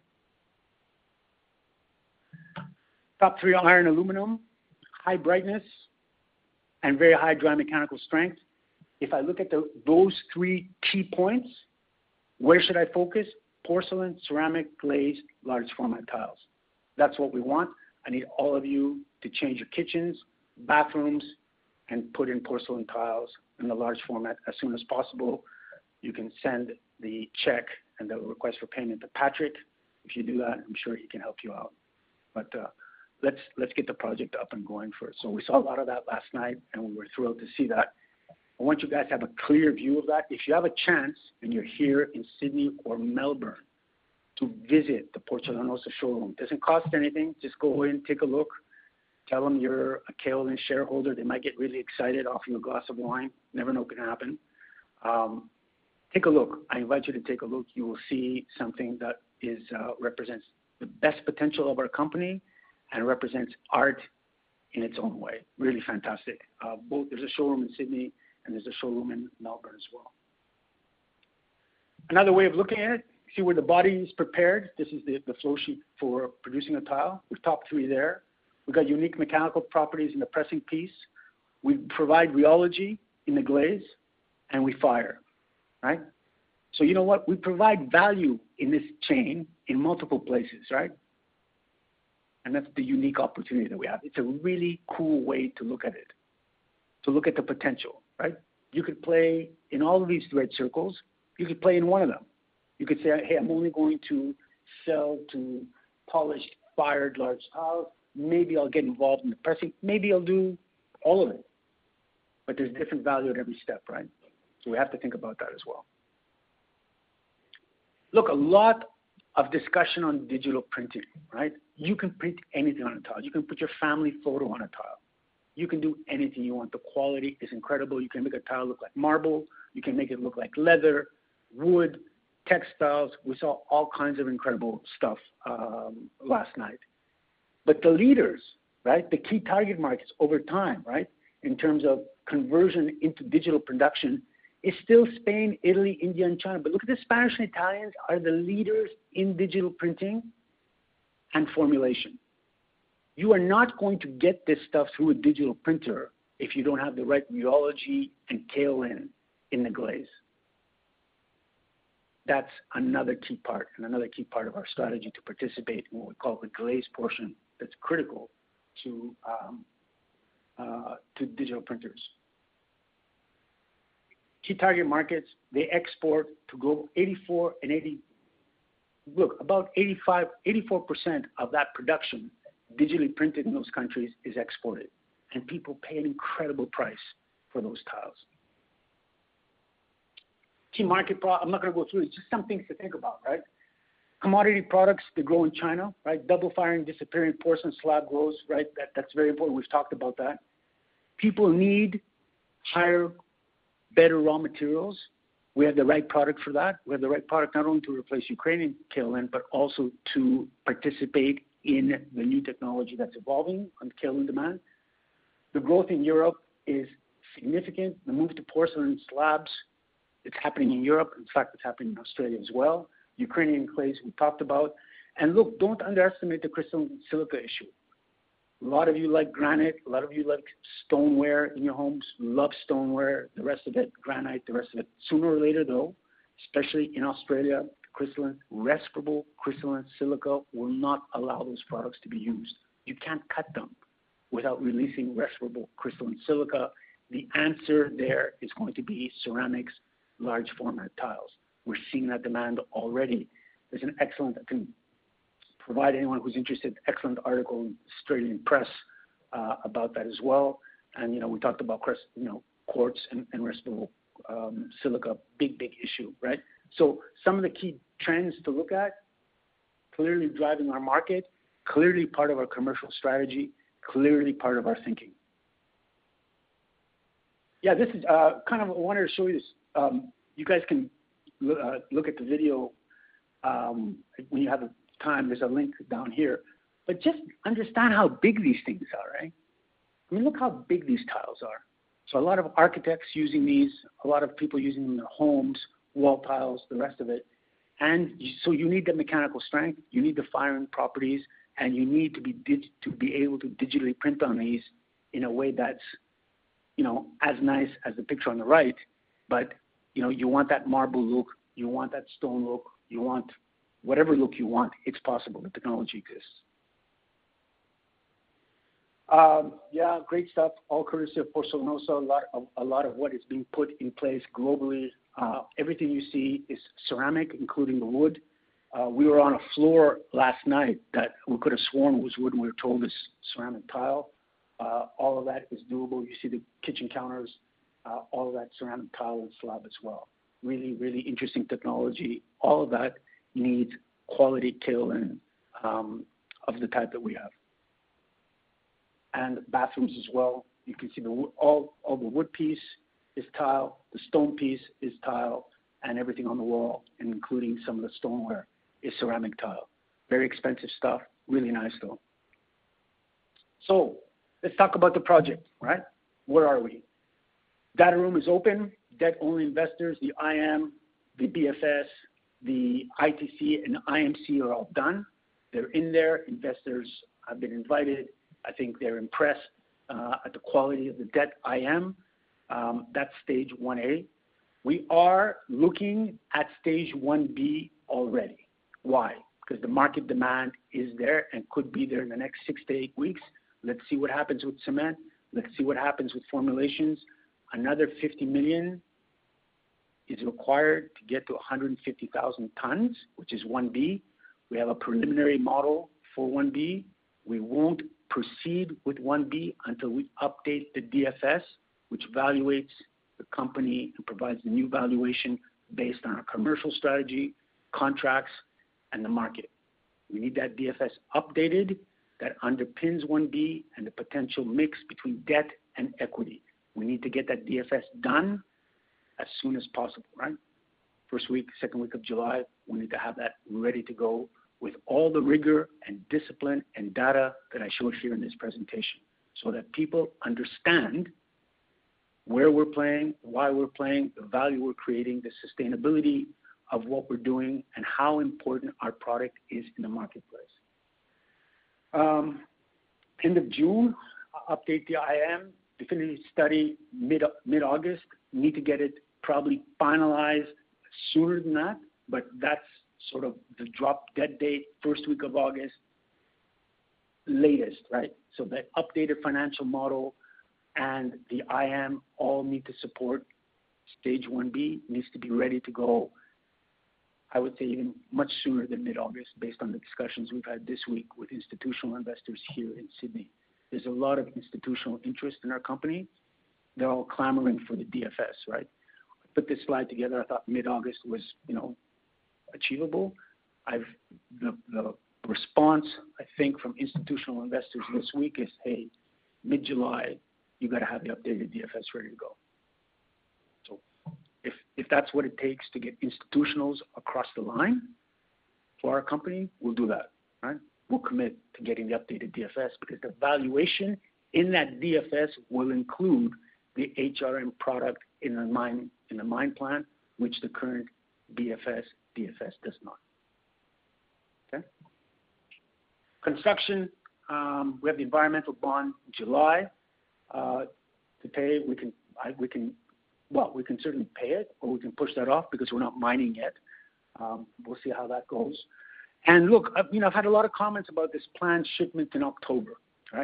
Top three iron aluminum, high brightness, and very high dry mechanical strength. If I look at the, those three key points, where should I focus? Porcelain, ceramic, glazed, large format tiles. That's what we want. I need all of you to change your kitchens, bathrooms, and put in porcelain tiles in the large format as soon as possible. You can send the check and the request for payment to Patrick. If you do that, I'm sure he can help you out. But uh, let's let's get the project up and going first. So we saw a lot of that last night, and we were thrilled to see that. I want you guys to have a clear view of that. If you have a chance and you're here in Sydney or Melbourne to visit the Porcelanosa showroom, it doesn't cost anything. Just go in, take a look. Tell them you're a kaolin shareholder. They might get really excited, offer you a glass of wine. Never know what can happen. Um, take a look. I invite you to take a look. You will see something that is uh, represents the best potential of our company and represents art in its own way. Really fantastic. Uh, both there's a showroom in Sydney and there's a showroom in Melbourne as well. Another way of looking at it, see where the body is prepared. This is the, the flow sheet for producing a tile. We've top three there. We've got unique mechanical properties in the pressing piece. We provide rheology in the glaze, and we fire, right? So you know what? We provide value in this chain in multiple places, right? And that's the unique opportunity that we have. It's a really cool way to look at it, to look at the potential, right? You could play in all of these red circles. You could play in one of them. You could say, hey, I'm only going to sell to polished, fired large tiles. Maybe I'll get involved in the pressing. Maybe I'll do all of it. But there's different value at every step, right? So we have to think about that as well. Look, a lot of discussion on digital printing, right? You can print anything on a tile. You can put your family photo on a tile. You can do anything you want. The quality is incredible. You can make a tile look like marble. You can make it look like leather, wood, textiles. We saw all kinds of incredible stuff um, last night. But the leaders, right, the key target markets over time, right, in terms of conversion into digital production is still Spain, Italy, India, and China. But look at the Spanish and Italians are the leaders in digital printing and formulation. You are not going to get this stuff through a digital printer if you don't have the right rheology and kaolin in the glaze. That's another key part, and another key part of our strategy to participate in what we call the glaze portion that's critical to, um, uh, to digital printers. Key target markets, they export to global eighty-four and eighty, look, about eighty-five, eighty-four percent of that production digitally printed in those countries is exported. And people pay an incredible price for those tiles. Key market, pro I'm not going to go through it, just some things to think about, right? Commodity products, they grow in China, right? Double firing, disappearing porcelain slab grows, right? That, that's very important. We've talked about that. People need higher, better raw materials. We have the right product for that. We have the right product not only to replace Ukrainian kaolin, but also to participate in the new technology that's evolving on kaolin demand. The growth in Europe is significant. The move to porcelain slabs, it's happening in Europe. In fact, it's happening in Australia as well. Ukrainian clays we talked about. And look, don't underestimate the crystalline silica issue. A lot of you like granite. A lot of you like stoneware in your homes, love stoneware, the rest of it, granite, the rest of it. Sooner or later, though, especially in Australia, crystalline, respirable crystalline silica will not allow those products to be used. You can't cut them without releasing respirable crystalline silica. The answer there is going to be ceramics, large format tiles. We're seeing that demand already. There's an excellent, I can provide anyone who's interested, excellent article in Australian Press uh, about that as well. And, you know, we talked about, you know, quartz and, and respirable um, silica, big, big issue, right? So some of the key trends to look at, clearly driving our market, clearly part of our commercial strategy, clearly part of our thinking. Yeah, this is uh, kind of, I wanted to show you this. Um, you guys can lo- uh, look at the video um, when you have the time. There's a link down here. But just understand how big these things are, right? I mean, look how big these tiles are. So a lot of architects using these, a lot of people using them in their homes, wall tiles, the rest of it. And you, so you need the mechanical strength, you need the firing properties, and you need to be dig- to be able to digitally print on these in a way that's, you know, as nice as the picture on the right. But, you know, you want that marble look, you want that stone look, you want whatever look you want. It's possible. The technology exists. Um, yeah, great stuff. All courtesy of Porcelanosa. A lot of a lot of what is being put in place globally. Uh, everything you see is ceramic, including the wood. Uh, we were on a floor last night that we could have sworn was wood, and we were told is ceramic tile. Uh, all of that is doable. You see the kitchen counters, uh, all of that ceramic tile and slab as well. Really, really interesting technology. All of that needs quality kaolin um, of the type that we have. And bathrooms as well. You can see the all all the wood piece is tile, the stone piece is tile, and everything on the wall, including some of the stoneware, is ceramic tile. Very expensive stuff. Really nice though. So let's talk about the project, right? Where are we? Data room is open. Debt-only investors, the I M, the B F S, the I T C, and the I M C are all done. They're in there. Investors have been invited. I think they're impressed uh, at the quality of the debt I M. Um, that's stage one A. We are looking at stage one B already. Why? Because the market demand is there and could be there in the next six to eight weeks. Let's see what happens with cement. Let's see what happens with formulations. Another fifty million is required to get to one hundred fifty thousand tons, which is one B. We have a preliminary model for one B. We won't proceed with one B until we update the D F S, which evaluates the company and provides the new valuation based on our commercial strategy, contracts, and the market. We need that D F S updated that underpins one B and the potential mix between debt and equity. We need to get that D F S done as soon as possible, right? First week, second week of July, we need to have that ready to go with all the rigor and discipline and data that I showed here in this presentation so that people understand where we're playing, why we're playing, the value we're creating, the sustainability of what we're doing, and how important our product is in the marketplace. Um, end of June, update the I M, definitive study mid, mid-August. Need to get it probably finalized sooner than that, but that's sort of the drop dead date, first week of August, latest, right? So the updated financial model and the I M all need to support stage one B, needs to be ready to go, I would say even much sooner than mid-August based on the discussions we've had this week with institutional investors here in Sydney. There's a lot of institutional interest in our company. They're all clamoring for the D F S, right? I put this slide together. I thought mid-August was, you know, achievable. I've the, the response, I think, from institutional investors this week is, hey, mid-July, you got to have the updated D F S ready to go. So if, if that's what it takes to get institutionals across the line for our company, we'll do that, right? We'll commit to getting the updated D F S because the valuation in that D F S will include the H R M product in the mine, in the mine plan, which the current B F S, D F S does not. Okay. Construction, um, we have the environmental bond in July uh, to pay. We can, I, we can, well, we can certainly pay it, or we can push that off because we're not mining yet. Um, we'll see how that goes. And look, I've, you know, I've had a lot of comments about this planned shipment in October, right?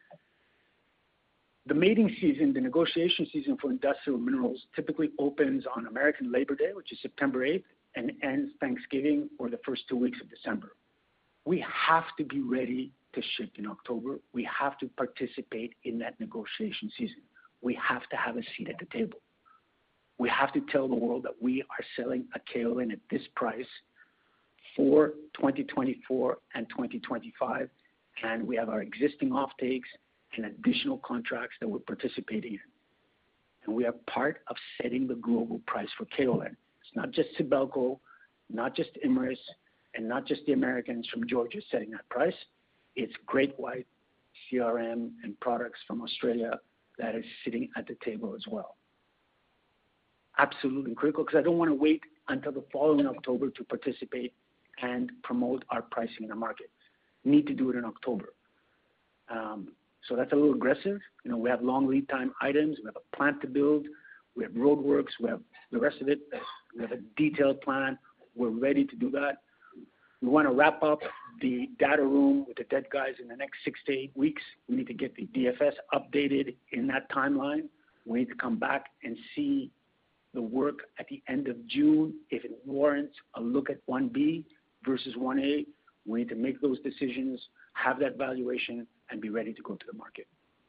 The mating season, the negotiation season for industrial minerals typically opens on American Labor Day, which is September eighth, and ends Thanksgiving or the first two weeks of December. We have to be ready to ship in October. We have to participate in that negotiation season. We have to have a seat at the table. We have to tell the world that we are selling a kaolin at this price for twenty twenty-four and twenty twenty-five, and we have our existing offtakes and additional contracts that we're participating in. and we are part of setting the global price for kaolin. It's not just Sibelco, not just Imerys, and not just the Americans from Georgia setting that price. It's Great White, C R M, and products from Australia that is sitting at the table as well. Absolutely critical, because I don't want to wait until the following October to participate and promote our pricing in the market. Need to do it in October. Um, so that's a little aggressive. You know, we have long lead time items. We have a plant to build. We have roadworks. We have the rest of it. We have a detailed plan. We're ready to do that. We want to wrap up the data room with the dead guys in the next six to eight weeks. We need to get the D F S updated in that timeline. We need to come back and see the work at the end of June. If it warrants a look at one B versus one A, we need to make those decisions, have that valuation, and be ready to go to the market.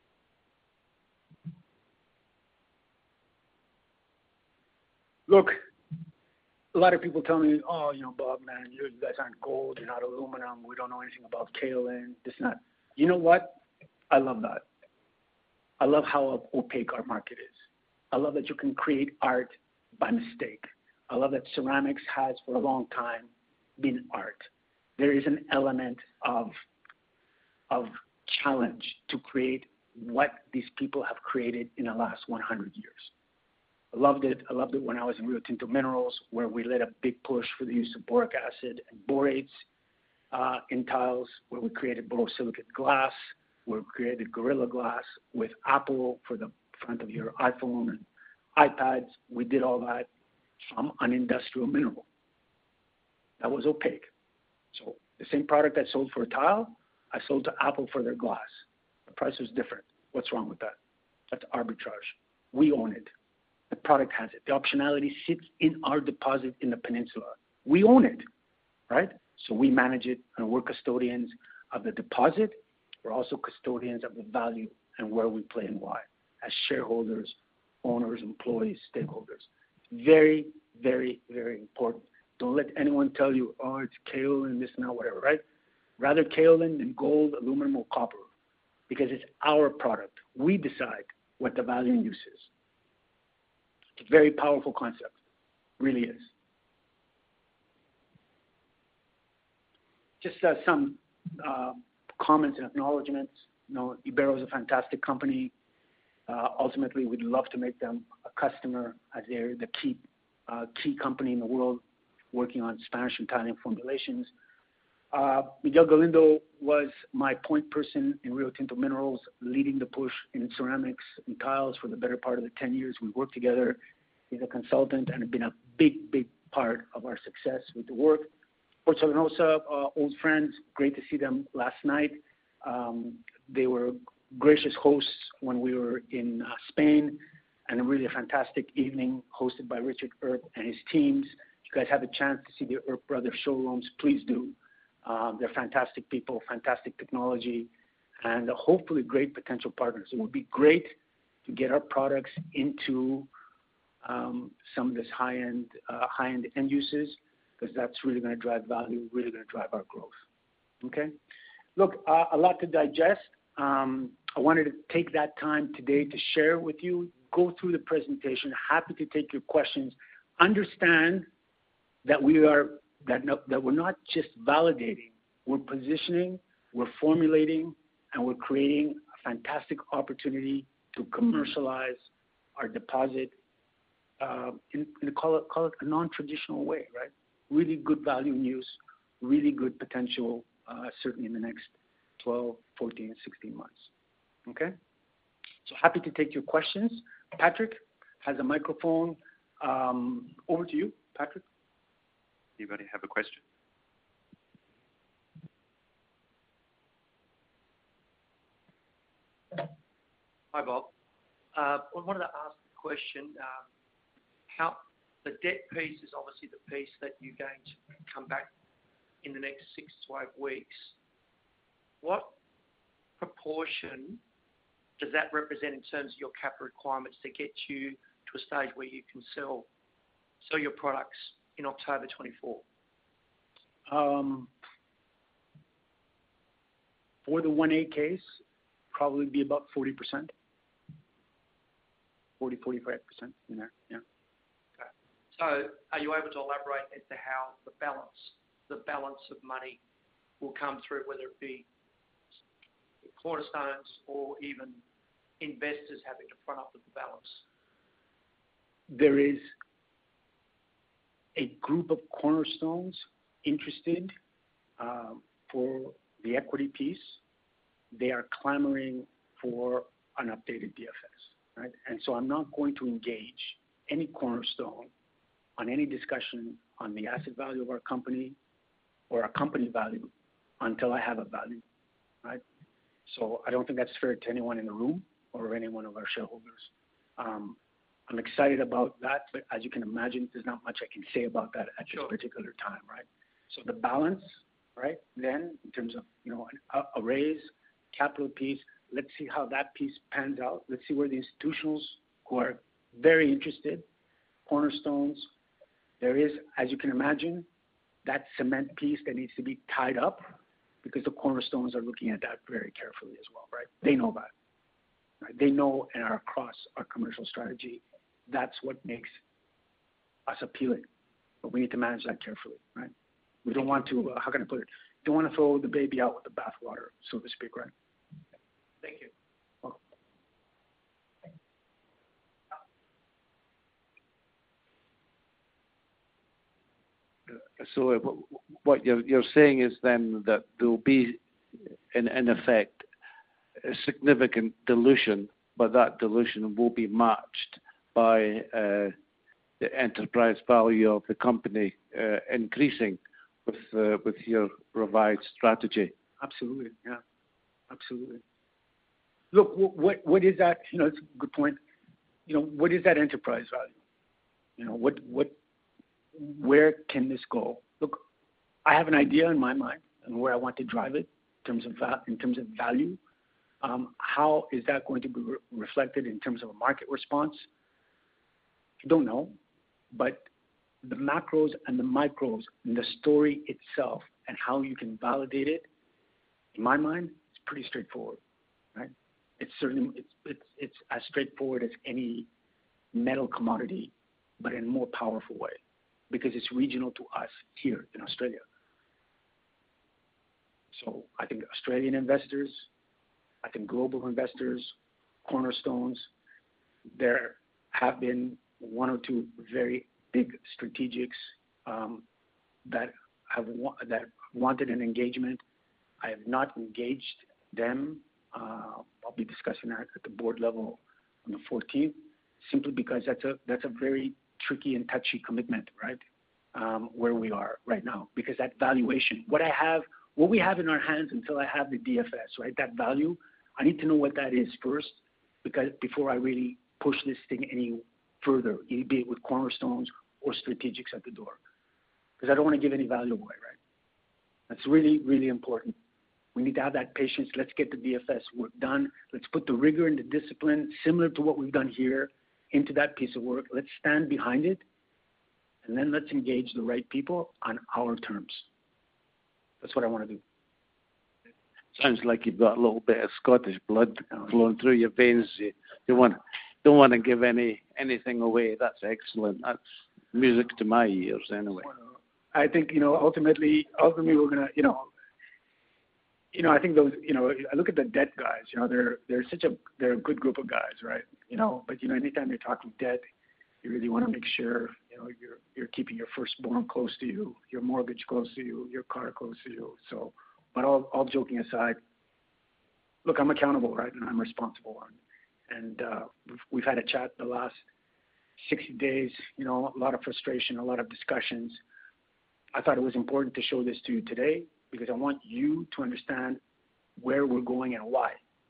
Look, a lot of people tell me, oh, you know, Bob, man, you guys aren't gold, you're not aluminum, we don't know anything about kaolin, this and that. You know what? I love that. I love how opaque our market is. I love that you can create art by mistake. I love that ceramics has for a long time been art. There is an element of, of challenge to create what these people have created in the last one hundred years. I loved it. I loved it when I was in Rio Tinto Minerals, where we led a big push for the use of boric acid and borates uh, in tiles, where we created borosilicate glass, where we created Gorilla Glass with Apple for the front of your iPhone and iPads. We did all that from an industrial mineral. That was opaque. So the same product I sold for a tile, I sold to Apple for their glass. The price was different. What's wrong with that? That's arbitrage. We own it. The product has it. The optionality sits in our deposit in the peninsula. We own it, right? So we manage it, and we're custodians of the deposit. We're also custodians of the value and where we play and why, as shareholders, owners, employees, stakeholders. Very, very, very important. Don't let anyone tell you, oh, it's kaolin, this and that, whatever, right? Rather kaolin than gold, aluminum, or copper, because it's our product. We decide what the value and use is. It's a very powerful concept, really is. Just uh, some uh, comments and acknowledgements. You know, Ibero is a fantastic company. Uh, ultimately, we'd love to make them a customer, as they're the key, uh, key company in the world working on Spanish and Italian formulations. Uh, Miguel Galindo was my point person in Rio Tinto Minerals, leading the push in ceramics and tiles for the better part of the ten years we worked together. He's a consultant and has been a big, big part of our success with the work. Porcelanosa, uh, old friends, great to see them last night. Um, they were gracious hosts when we were in uh, Spain, and a really fantastic evening hosted by Richard Earp and his teams. If you guys have a chance to see the Earp Brothers showrooms, please do. Um, they're fantastic people, fantastic technology, and hopefully great potential partners. It would be great to get our products into um, some of this high-end, uh, high-end end uses, because that's really going to drive value, really going to drive our growth. Okay. Look, uh, a lot to digest. Um, I wanted to take that time today to share with you, go through the presentation. Happy to take your questions. Understand that we are that no, that we're not just validating, we're positioning, we're formulating, and we're creating a fantastic opportunity to commercialize our deposit uh, in, in call it call it a non-traditional way, right? Really good value in use, really good potential, uh, certainly in the next twelve, fourteen, sixteen months. Okay? So happy to take your questions. Patrick has a microphone. Um, over to you, Patrick. Anybody have a question? Hi, Bob. Uh, I wanted to ask the question, um, how the debt piece is obviously the piece that you're going to come back in the next six to eight weeks. What proportion does that represent in terms of your capital requirements to get you to a stage where you can sell sell your products in October twenty-four? Um, for the one A case, probably be about forty percent. forty, forty-five percent in there. Yeah. Okay. So are you able to elaborate as to how the balance, the balance of money will come through, whether it be cornerstones or even investors having to front up with the balance? There is a group of cornerstones interested uh, for the equity piece. They are clamoring for an updated D F S, right? And so I'm not going to engage any cornerstone on any discussion on the asset value of our company or our company value until I have a value, right? So I don't think that's fair to anyone in the room or any one of our shareholders. Um, I'm excited about that, but as you can imagine, there's not much I can say about that at Sure. this particular time, right? So the balance, right, then in terms of, you know, a, a raise, capital piece, let's see how that piece pans out. Let's see where the institutionals who are very interested, cornerstones, there is, as you can imagine, that cement piece that needs to be tied up because the cornerstones are looking at that very carefully as well, right? They know that. Right? They know and are across our commercial strategy. That's what makes us appealing. But we need to manage that carefully, right? We don't want to, uh, how can I put it? Don't want to throw the baby out with the bathwater, so to speak, right? Thank you. Well, So uh, what you're, you're saying is then that there will be, in, in effect, a significant dilution, but that dilution will be matched by uh, the enterprise value of the company uh, increasing with uh, with your revised strategy. Absolutely, yeah, absolutely. Look, what what is that? You know, it's a good point. You know, what is that enterprise value? You know, what what where can this go? Look, I have an idea in my mind and where I want to drive it in terms of va- in terms of value. Um, how is that going to be re- reflected in terms of a market response? I don't know, but the macros and the micros and the story itself and how you can validate it, in my mind, it's pretty straightforward, right? It's certainly it's it's it's as straightforward as any metal commodity, but in a more powerful way, because it's regional to us here in Australia. So I think Australian investors, I think global investors, cornerstones, there have been one or two very big strategics um, that have wa- that wanted an engagement. I have not engaged them. Uh, I'll be discussing that at the board level on the fourteenth, simply because that's a that's a very tricky and touchy commitment, right? Um, where we are right now, because that valuation, what I have, what we have in our hands until I have the D F S, right? That value, I need to know what that is first, because before I really push this thing any further, be it with cornerstones or strategics at the door, because I don't want to give any value away, right? That's really, really important. We need to have that patience. Let's get the D F S work done. Let's put the rigor and the discipline, similar to what we've done here, into that piece of work. Let's stand behind it, and then let's engage the right people on our terms. That's what I want to do. Sounds like you've got a little bit of Scottish blood flowing through your veins. You don't want, don't want to give any anything away. That's excellent. That's music to my ears, anyway. I think, you know, ultimately, ultimately we're gonna, you know, you know, I think those, you know, I look at the debt guys. You know, they're they're such a they're a good group of guys, right? You know, but you know, anytime you're talking debt, you really want to make sure, you know, you're you're keeping your firstborn close to you, your mortgage close to you, your car close to you. So, but all all joking aside, look, I'm accountable, right, and I'm responsible. And, and uh, we've, we've had a chat the last sixty days. You know, a lot of frustration, a lot of discussions. I thought it was important to show this to you today because I want you to understand where we're going and why.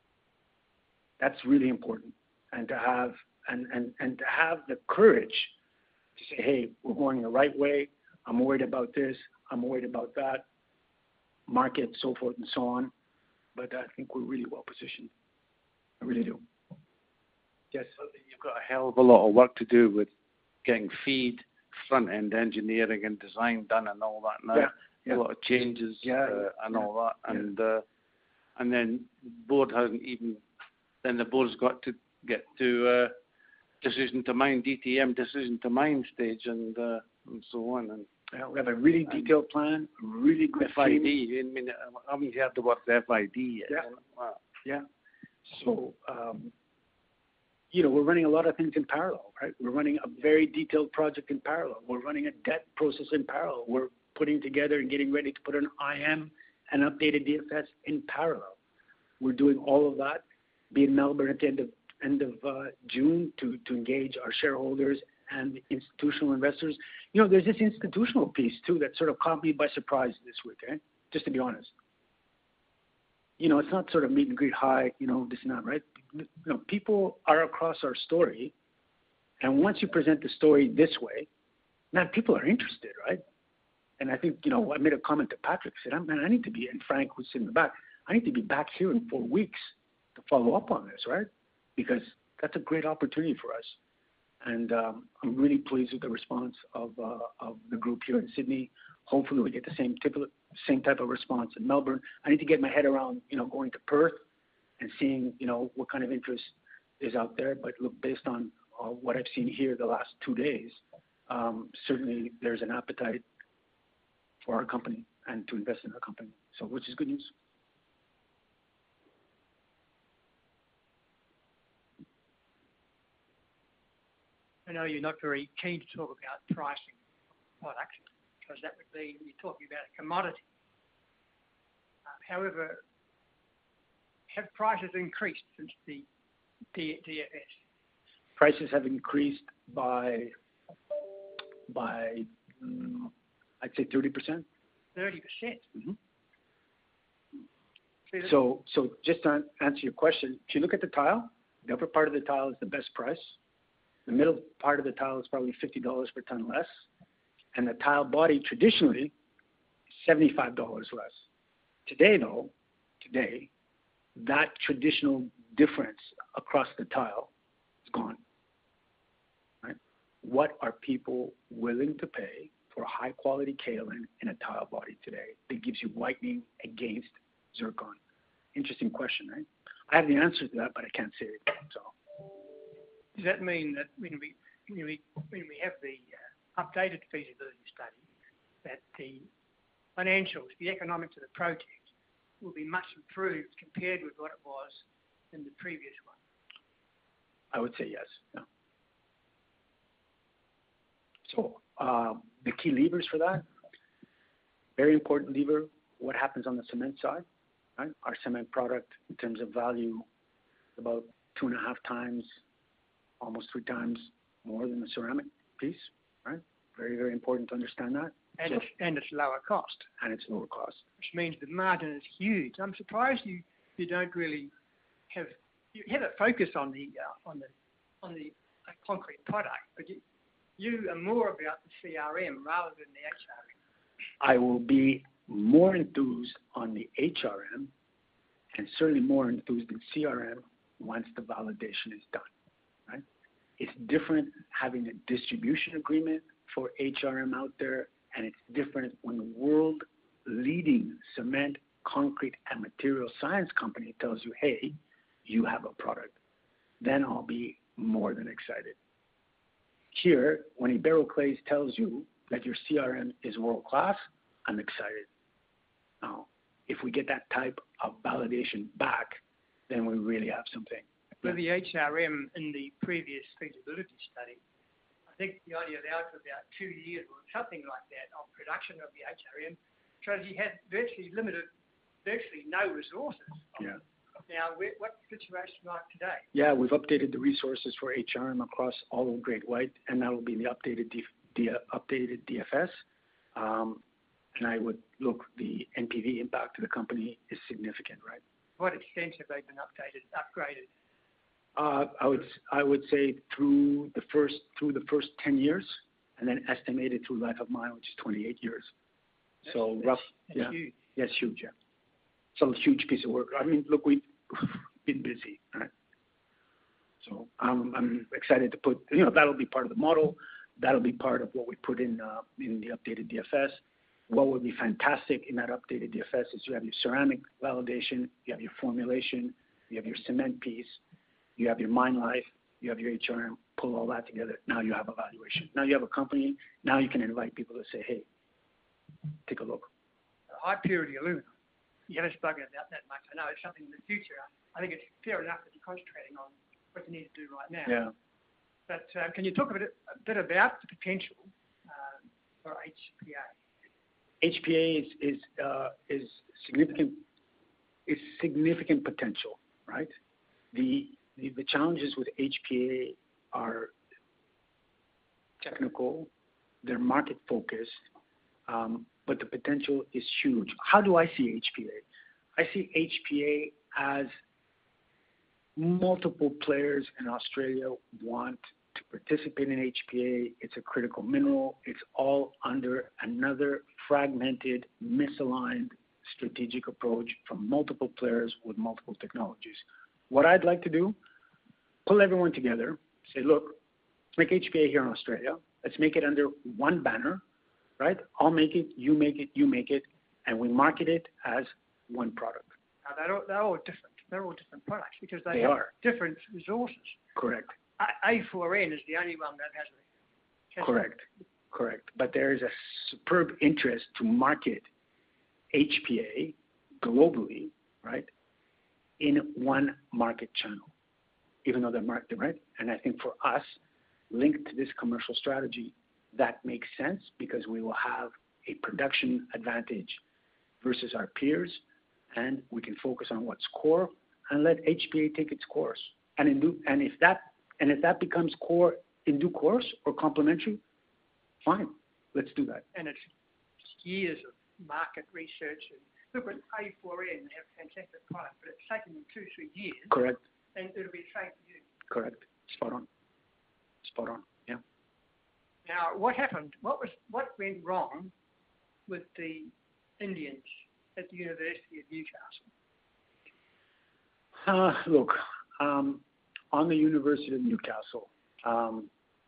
That's really important, and to have and, and, and to have the courage to say, hey, we're going the right way. I'm worried about this. I'm worried about that. Market, so forth and so on. But I think we're really well positioned. I really do. Yes. You've got a hell of a lot of work to do with getting feed, front-end engineering and design done and all that now. Yeah, yeah. A lot of changes yeah, uh, and yeah, all that. yeah. And uh, and then the board hasn't even, then the board's got to get to uh, decision to mine, D T M, decision to mine stage, and uh, and so on. And yeah, we have a really detailed plan, really good F I D. team. I mean, I haven't heard the word F I D yet. Yeah. Wow. Yeah. So, um, you know, we're running a lot of things in parallel, right? We're running a very detailed project in parallel. We're running a debt process in parallel. We're putting together and getting ready to put an I M and updated D F S in parallel. We're doing all of that, be in Melbourne at the end of end of uh, June to, to engage our shareholders and institutional investors. You know, there's this institutional piece too that sort of caught me by surprise this week, eh? Just to be honest. You know, it's not sort of meet and greet, hi, you know, this and that, right? You know, people are across our story, and once you present the story this way, man, people are interested, right? And I think, you know, I made a comment to Patrick, I said, man, I need to be, and Frank who's sitting in the back, I need to be back here in four weeks to follow up on this, right? Because that's a great opportunity for us. And um, I'm really pleased with the response of, uh, of the group here in Sydney. Hopefully we get the same type, of, same type of response in Melbourne. I need to get my head around, you know, going to Perth and seeing, you know, what kind of interest is out there. But look, based on uh, what I've seen here the last two days, um, certainly there's an appetite for our company and to invest in our company, so which is good news. I know you're not very keen to talk about pricing products because that would be, you're talking about a commodity. Uh, however, have prices increased since the D F S? Prices have increased by, by um, I'd say thirty percent. thirty percent? Mm-hmm. So, So, so just to answer your question, if you look at the tile, the upper part of the tile is the best price. The middle part of the tile is probably fifty dollars per ton less. And the tile body traditionally, seventy-five dollars less. Today though, today, that traditional difference across the tile is gone. Right? What are people willing to pay for a high quality kaolin in a tile body today that gives you whitening against zircon? Interesting question, right? I have the answer to that, but I can't say it. So. does that mean that when we, when we, when we have the uh, updated feasibility study, that the financials, the economics of the project will be much improved compared with what it was in the previous one? I would say yes. Yeah. So uh, the key levers for that, very important lever, what happens on the cement side, right? Our cement product in terms of value, about two and a half times, almost three times more than the ceramic piece, right? Very, very important to understand that. And, So, it's, and it's lower cost, and it's lower cost. which means the margin is huge. I'm surprised you, you don't really have, you have a focus on the, uh, on the, on the uh, concrete product, but you, you are more about the C R M rather than the H R M. I will be more enthused on the H R M and certainly more enthused in C R M once the validation is done, right? It's different having a distribution agreement for H R M out there, and it's different when the world leading cement, concrete, and material science company tells you, hey, you have a product. Then I'll be more than excited. Here, when Iberoclays tells you that your C R M is world-class, I'm excited. Now, if we get that type of validation back, then we really have something. With the H R M in the previous feasibility study, I think you only allowed for about two years or something like that of production of the H R M, because you had virtually limited, virtually no resources. Yeah. Now, where, what's the situation like today? Yeah, we've updated the resources for H R M across all of Great White, and that will be in the updated D, D, updated D F S. Um, and I would look, the N P V impact to the company is significant, right? To what extent have they been updated, upgraded? Uh, I would I would say through the first through the first ten years, and then estimated through life of mine, which is twenty-eight years. That's, So that's, rough, that's yeah, huge. yes, huge, yeah. So a huge piece of work. I mean, look, we've been busy, right? So I'm I'm excited to put, you know, that'll be part of the model. That'll be part of what we put in uh, in the updated D F S. What would be fantastic in that updated D F S is you have your ceramic validation, you have your formulation, you have your cement piece, you have your mine life, you you have your H R M, pull all that together. Now you have a valuation. Now you have a company. Now you can invite people to say, hey, take a look. High purity aluminum. You haven't spoken about that much. I know it's something in the future. I think it's fair enough that you're concentrating on what you need to do right now. Yeah. But uh, can you talk a bit, a bit about the potential uh, for H P A? H P A is is uh, is significant. Is significant potential, right? The, the the challenges with H P A are technical. They're market focused. Um, but the potential is huge. How do I see H P A? I see H P A as multiple players in Australia want to participate in H P A. It's a critical mineral. It's all under another fragmented, misaligned strategic approach from multiple players with multiple technologies. What I'd like to do, pull everyone together, say, look, let's make H P A here in Australia. Let's make it under one banner. Right? I'll make it, you make it, you make it, and we market it as one product. Now, they're, all, they're all different. They're all different products because they, they have are. different resources. Correct. A four N is the only one that has it. Correct. Correct. But there is a superb interest to market H P A globally, right, in one market channel, even though they're marketed, right? And I think for us, linked to this commercial strategy, that makes sense because we will have a production advantage versus our peers, and we can focus on what's core and let H P A take its course. And in do, and if that and if that becomes core in due course or complementary, fine, let's do that. And it's years of market research. And look at A four N, they have a fantastic product, but it's taken them two, three years. Correct. And it'll be the same for you. Correct. Spot on. Spot on. Yeah. Now, what happened? What was what went wrong with the Indians at the University of Newcastle? Uh, look, um, on the University of Newcastle, um,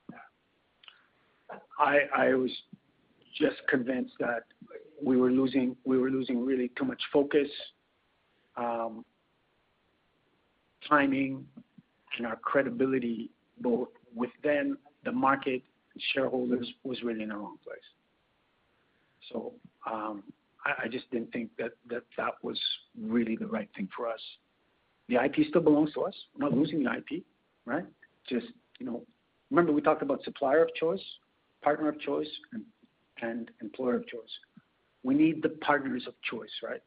I, I was just convinced that we were losing we were losing really too much focus, um, timing, and our credibility both within the market. Shareholders was really in the wrong place. So um, I, I just didn't think that, that that was really the right thing for us. The I P still belongs to us. We're not losing the I P, right? Just, you know, remember we talked about supplier of choice, partner of choice, and, and employer of choice. We need the partners of choice, right?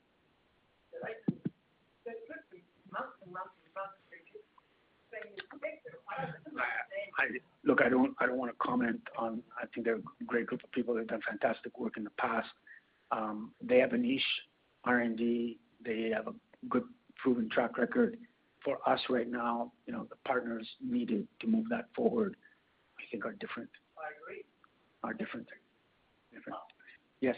I, look, I don't, I don't want to comment on. I think they're a great group of people. They've done fantastic work in the past. Um, they have a niche R and D. They have a good, proven track record. For us right now, you know, the partners needed to move that forward, I think, are different. I agree. Are different. Different. Yes.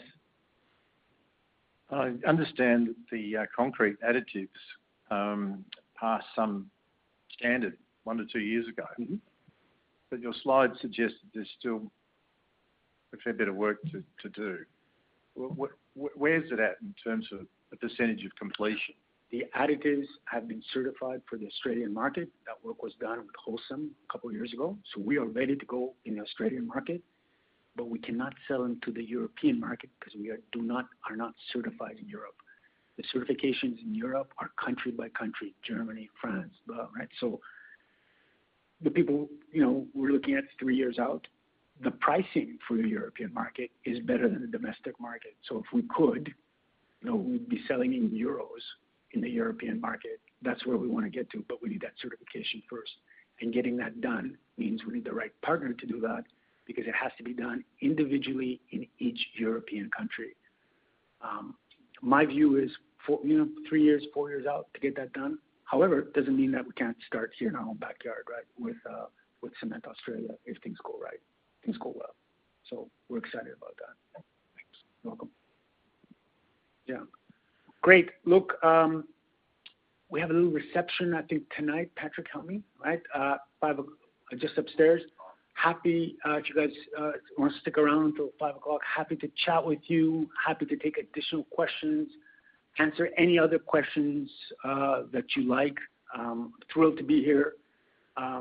I understand that the uh, concrete additives um, passed some standard one to two years ago. Mm-hmm. But your slide suggests that there's still a fair bit of work to, to do. Where, where's it at in terms of the percentage of completion? The additives have been certified for the Australian market. That work was done with Wholesome a couple of years ago. So we are ready to go in the Australian market, but we cannot sell them to the European market because we are, do not, are not certified in Europe. The certifications in Europe are country by country, Germany, France, blah, right? So the people, you know, we're looking at three years out. The pricing for the European market is better than the domestic market. So if we could, you know, we'd be selling in euros in the European market. That's where we want to get to, but we need that certification first. And getting that done means we need the right partner to do that because it has to be done individually in each European country. Um, my view is, four, you know, three years, four years out to get that done. However, it doesn't mean that we can't start here in our own backyard, right, with uh, with Cement Australia if things go right, things go well. So we're excited about that. Thanks. Welcome. Yeah. Great. Look, um, we have a little reception, I think, tonight. Patrick, help me, right? Uh, five, uh, just upstairs. Happy, uh, if you guys uh, want to stick around until five o'clock, happy to chat with you, happy to take additional questions, answer any other questions uh, that you like. Um, thrilled to be here. Um,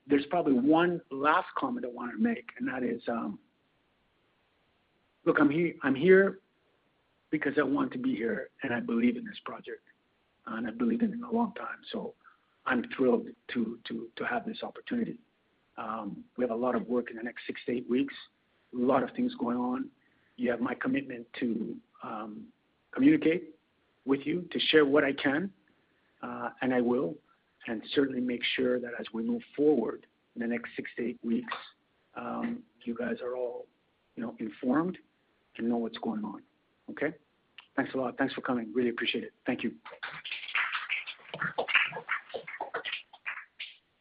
there's probably one last comment I want to make, and that is, um, look, I'm here, I'm here because I want to be here, and I believe in this project, and I believe in it a long time. So I'm thrilled to to to have this opportunity. Um, we have a lot of work in the next six to eight weeks, a lot of things going on. You have my commitment to um, communicate with you, to share what I can, uh, and I will, and certainly make sure that as we move forward in the next six to eight weeks, um, you guys are all, you know, informed and know what's going on. Okay? Thanks a lot. Thanks for coming. Really appreciate it. Thank you.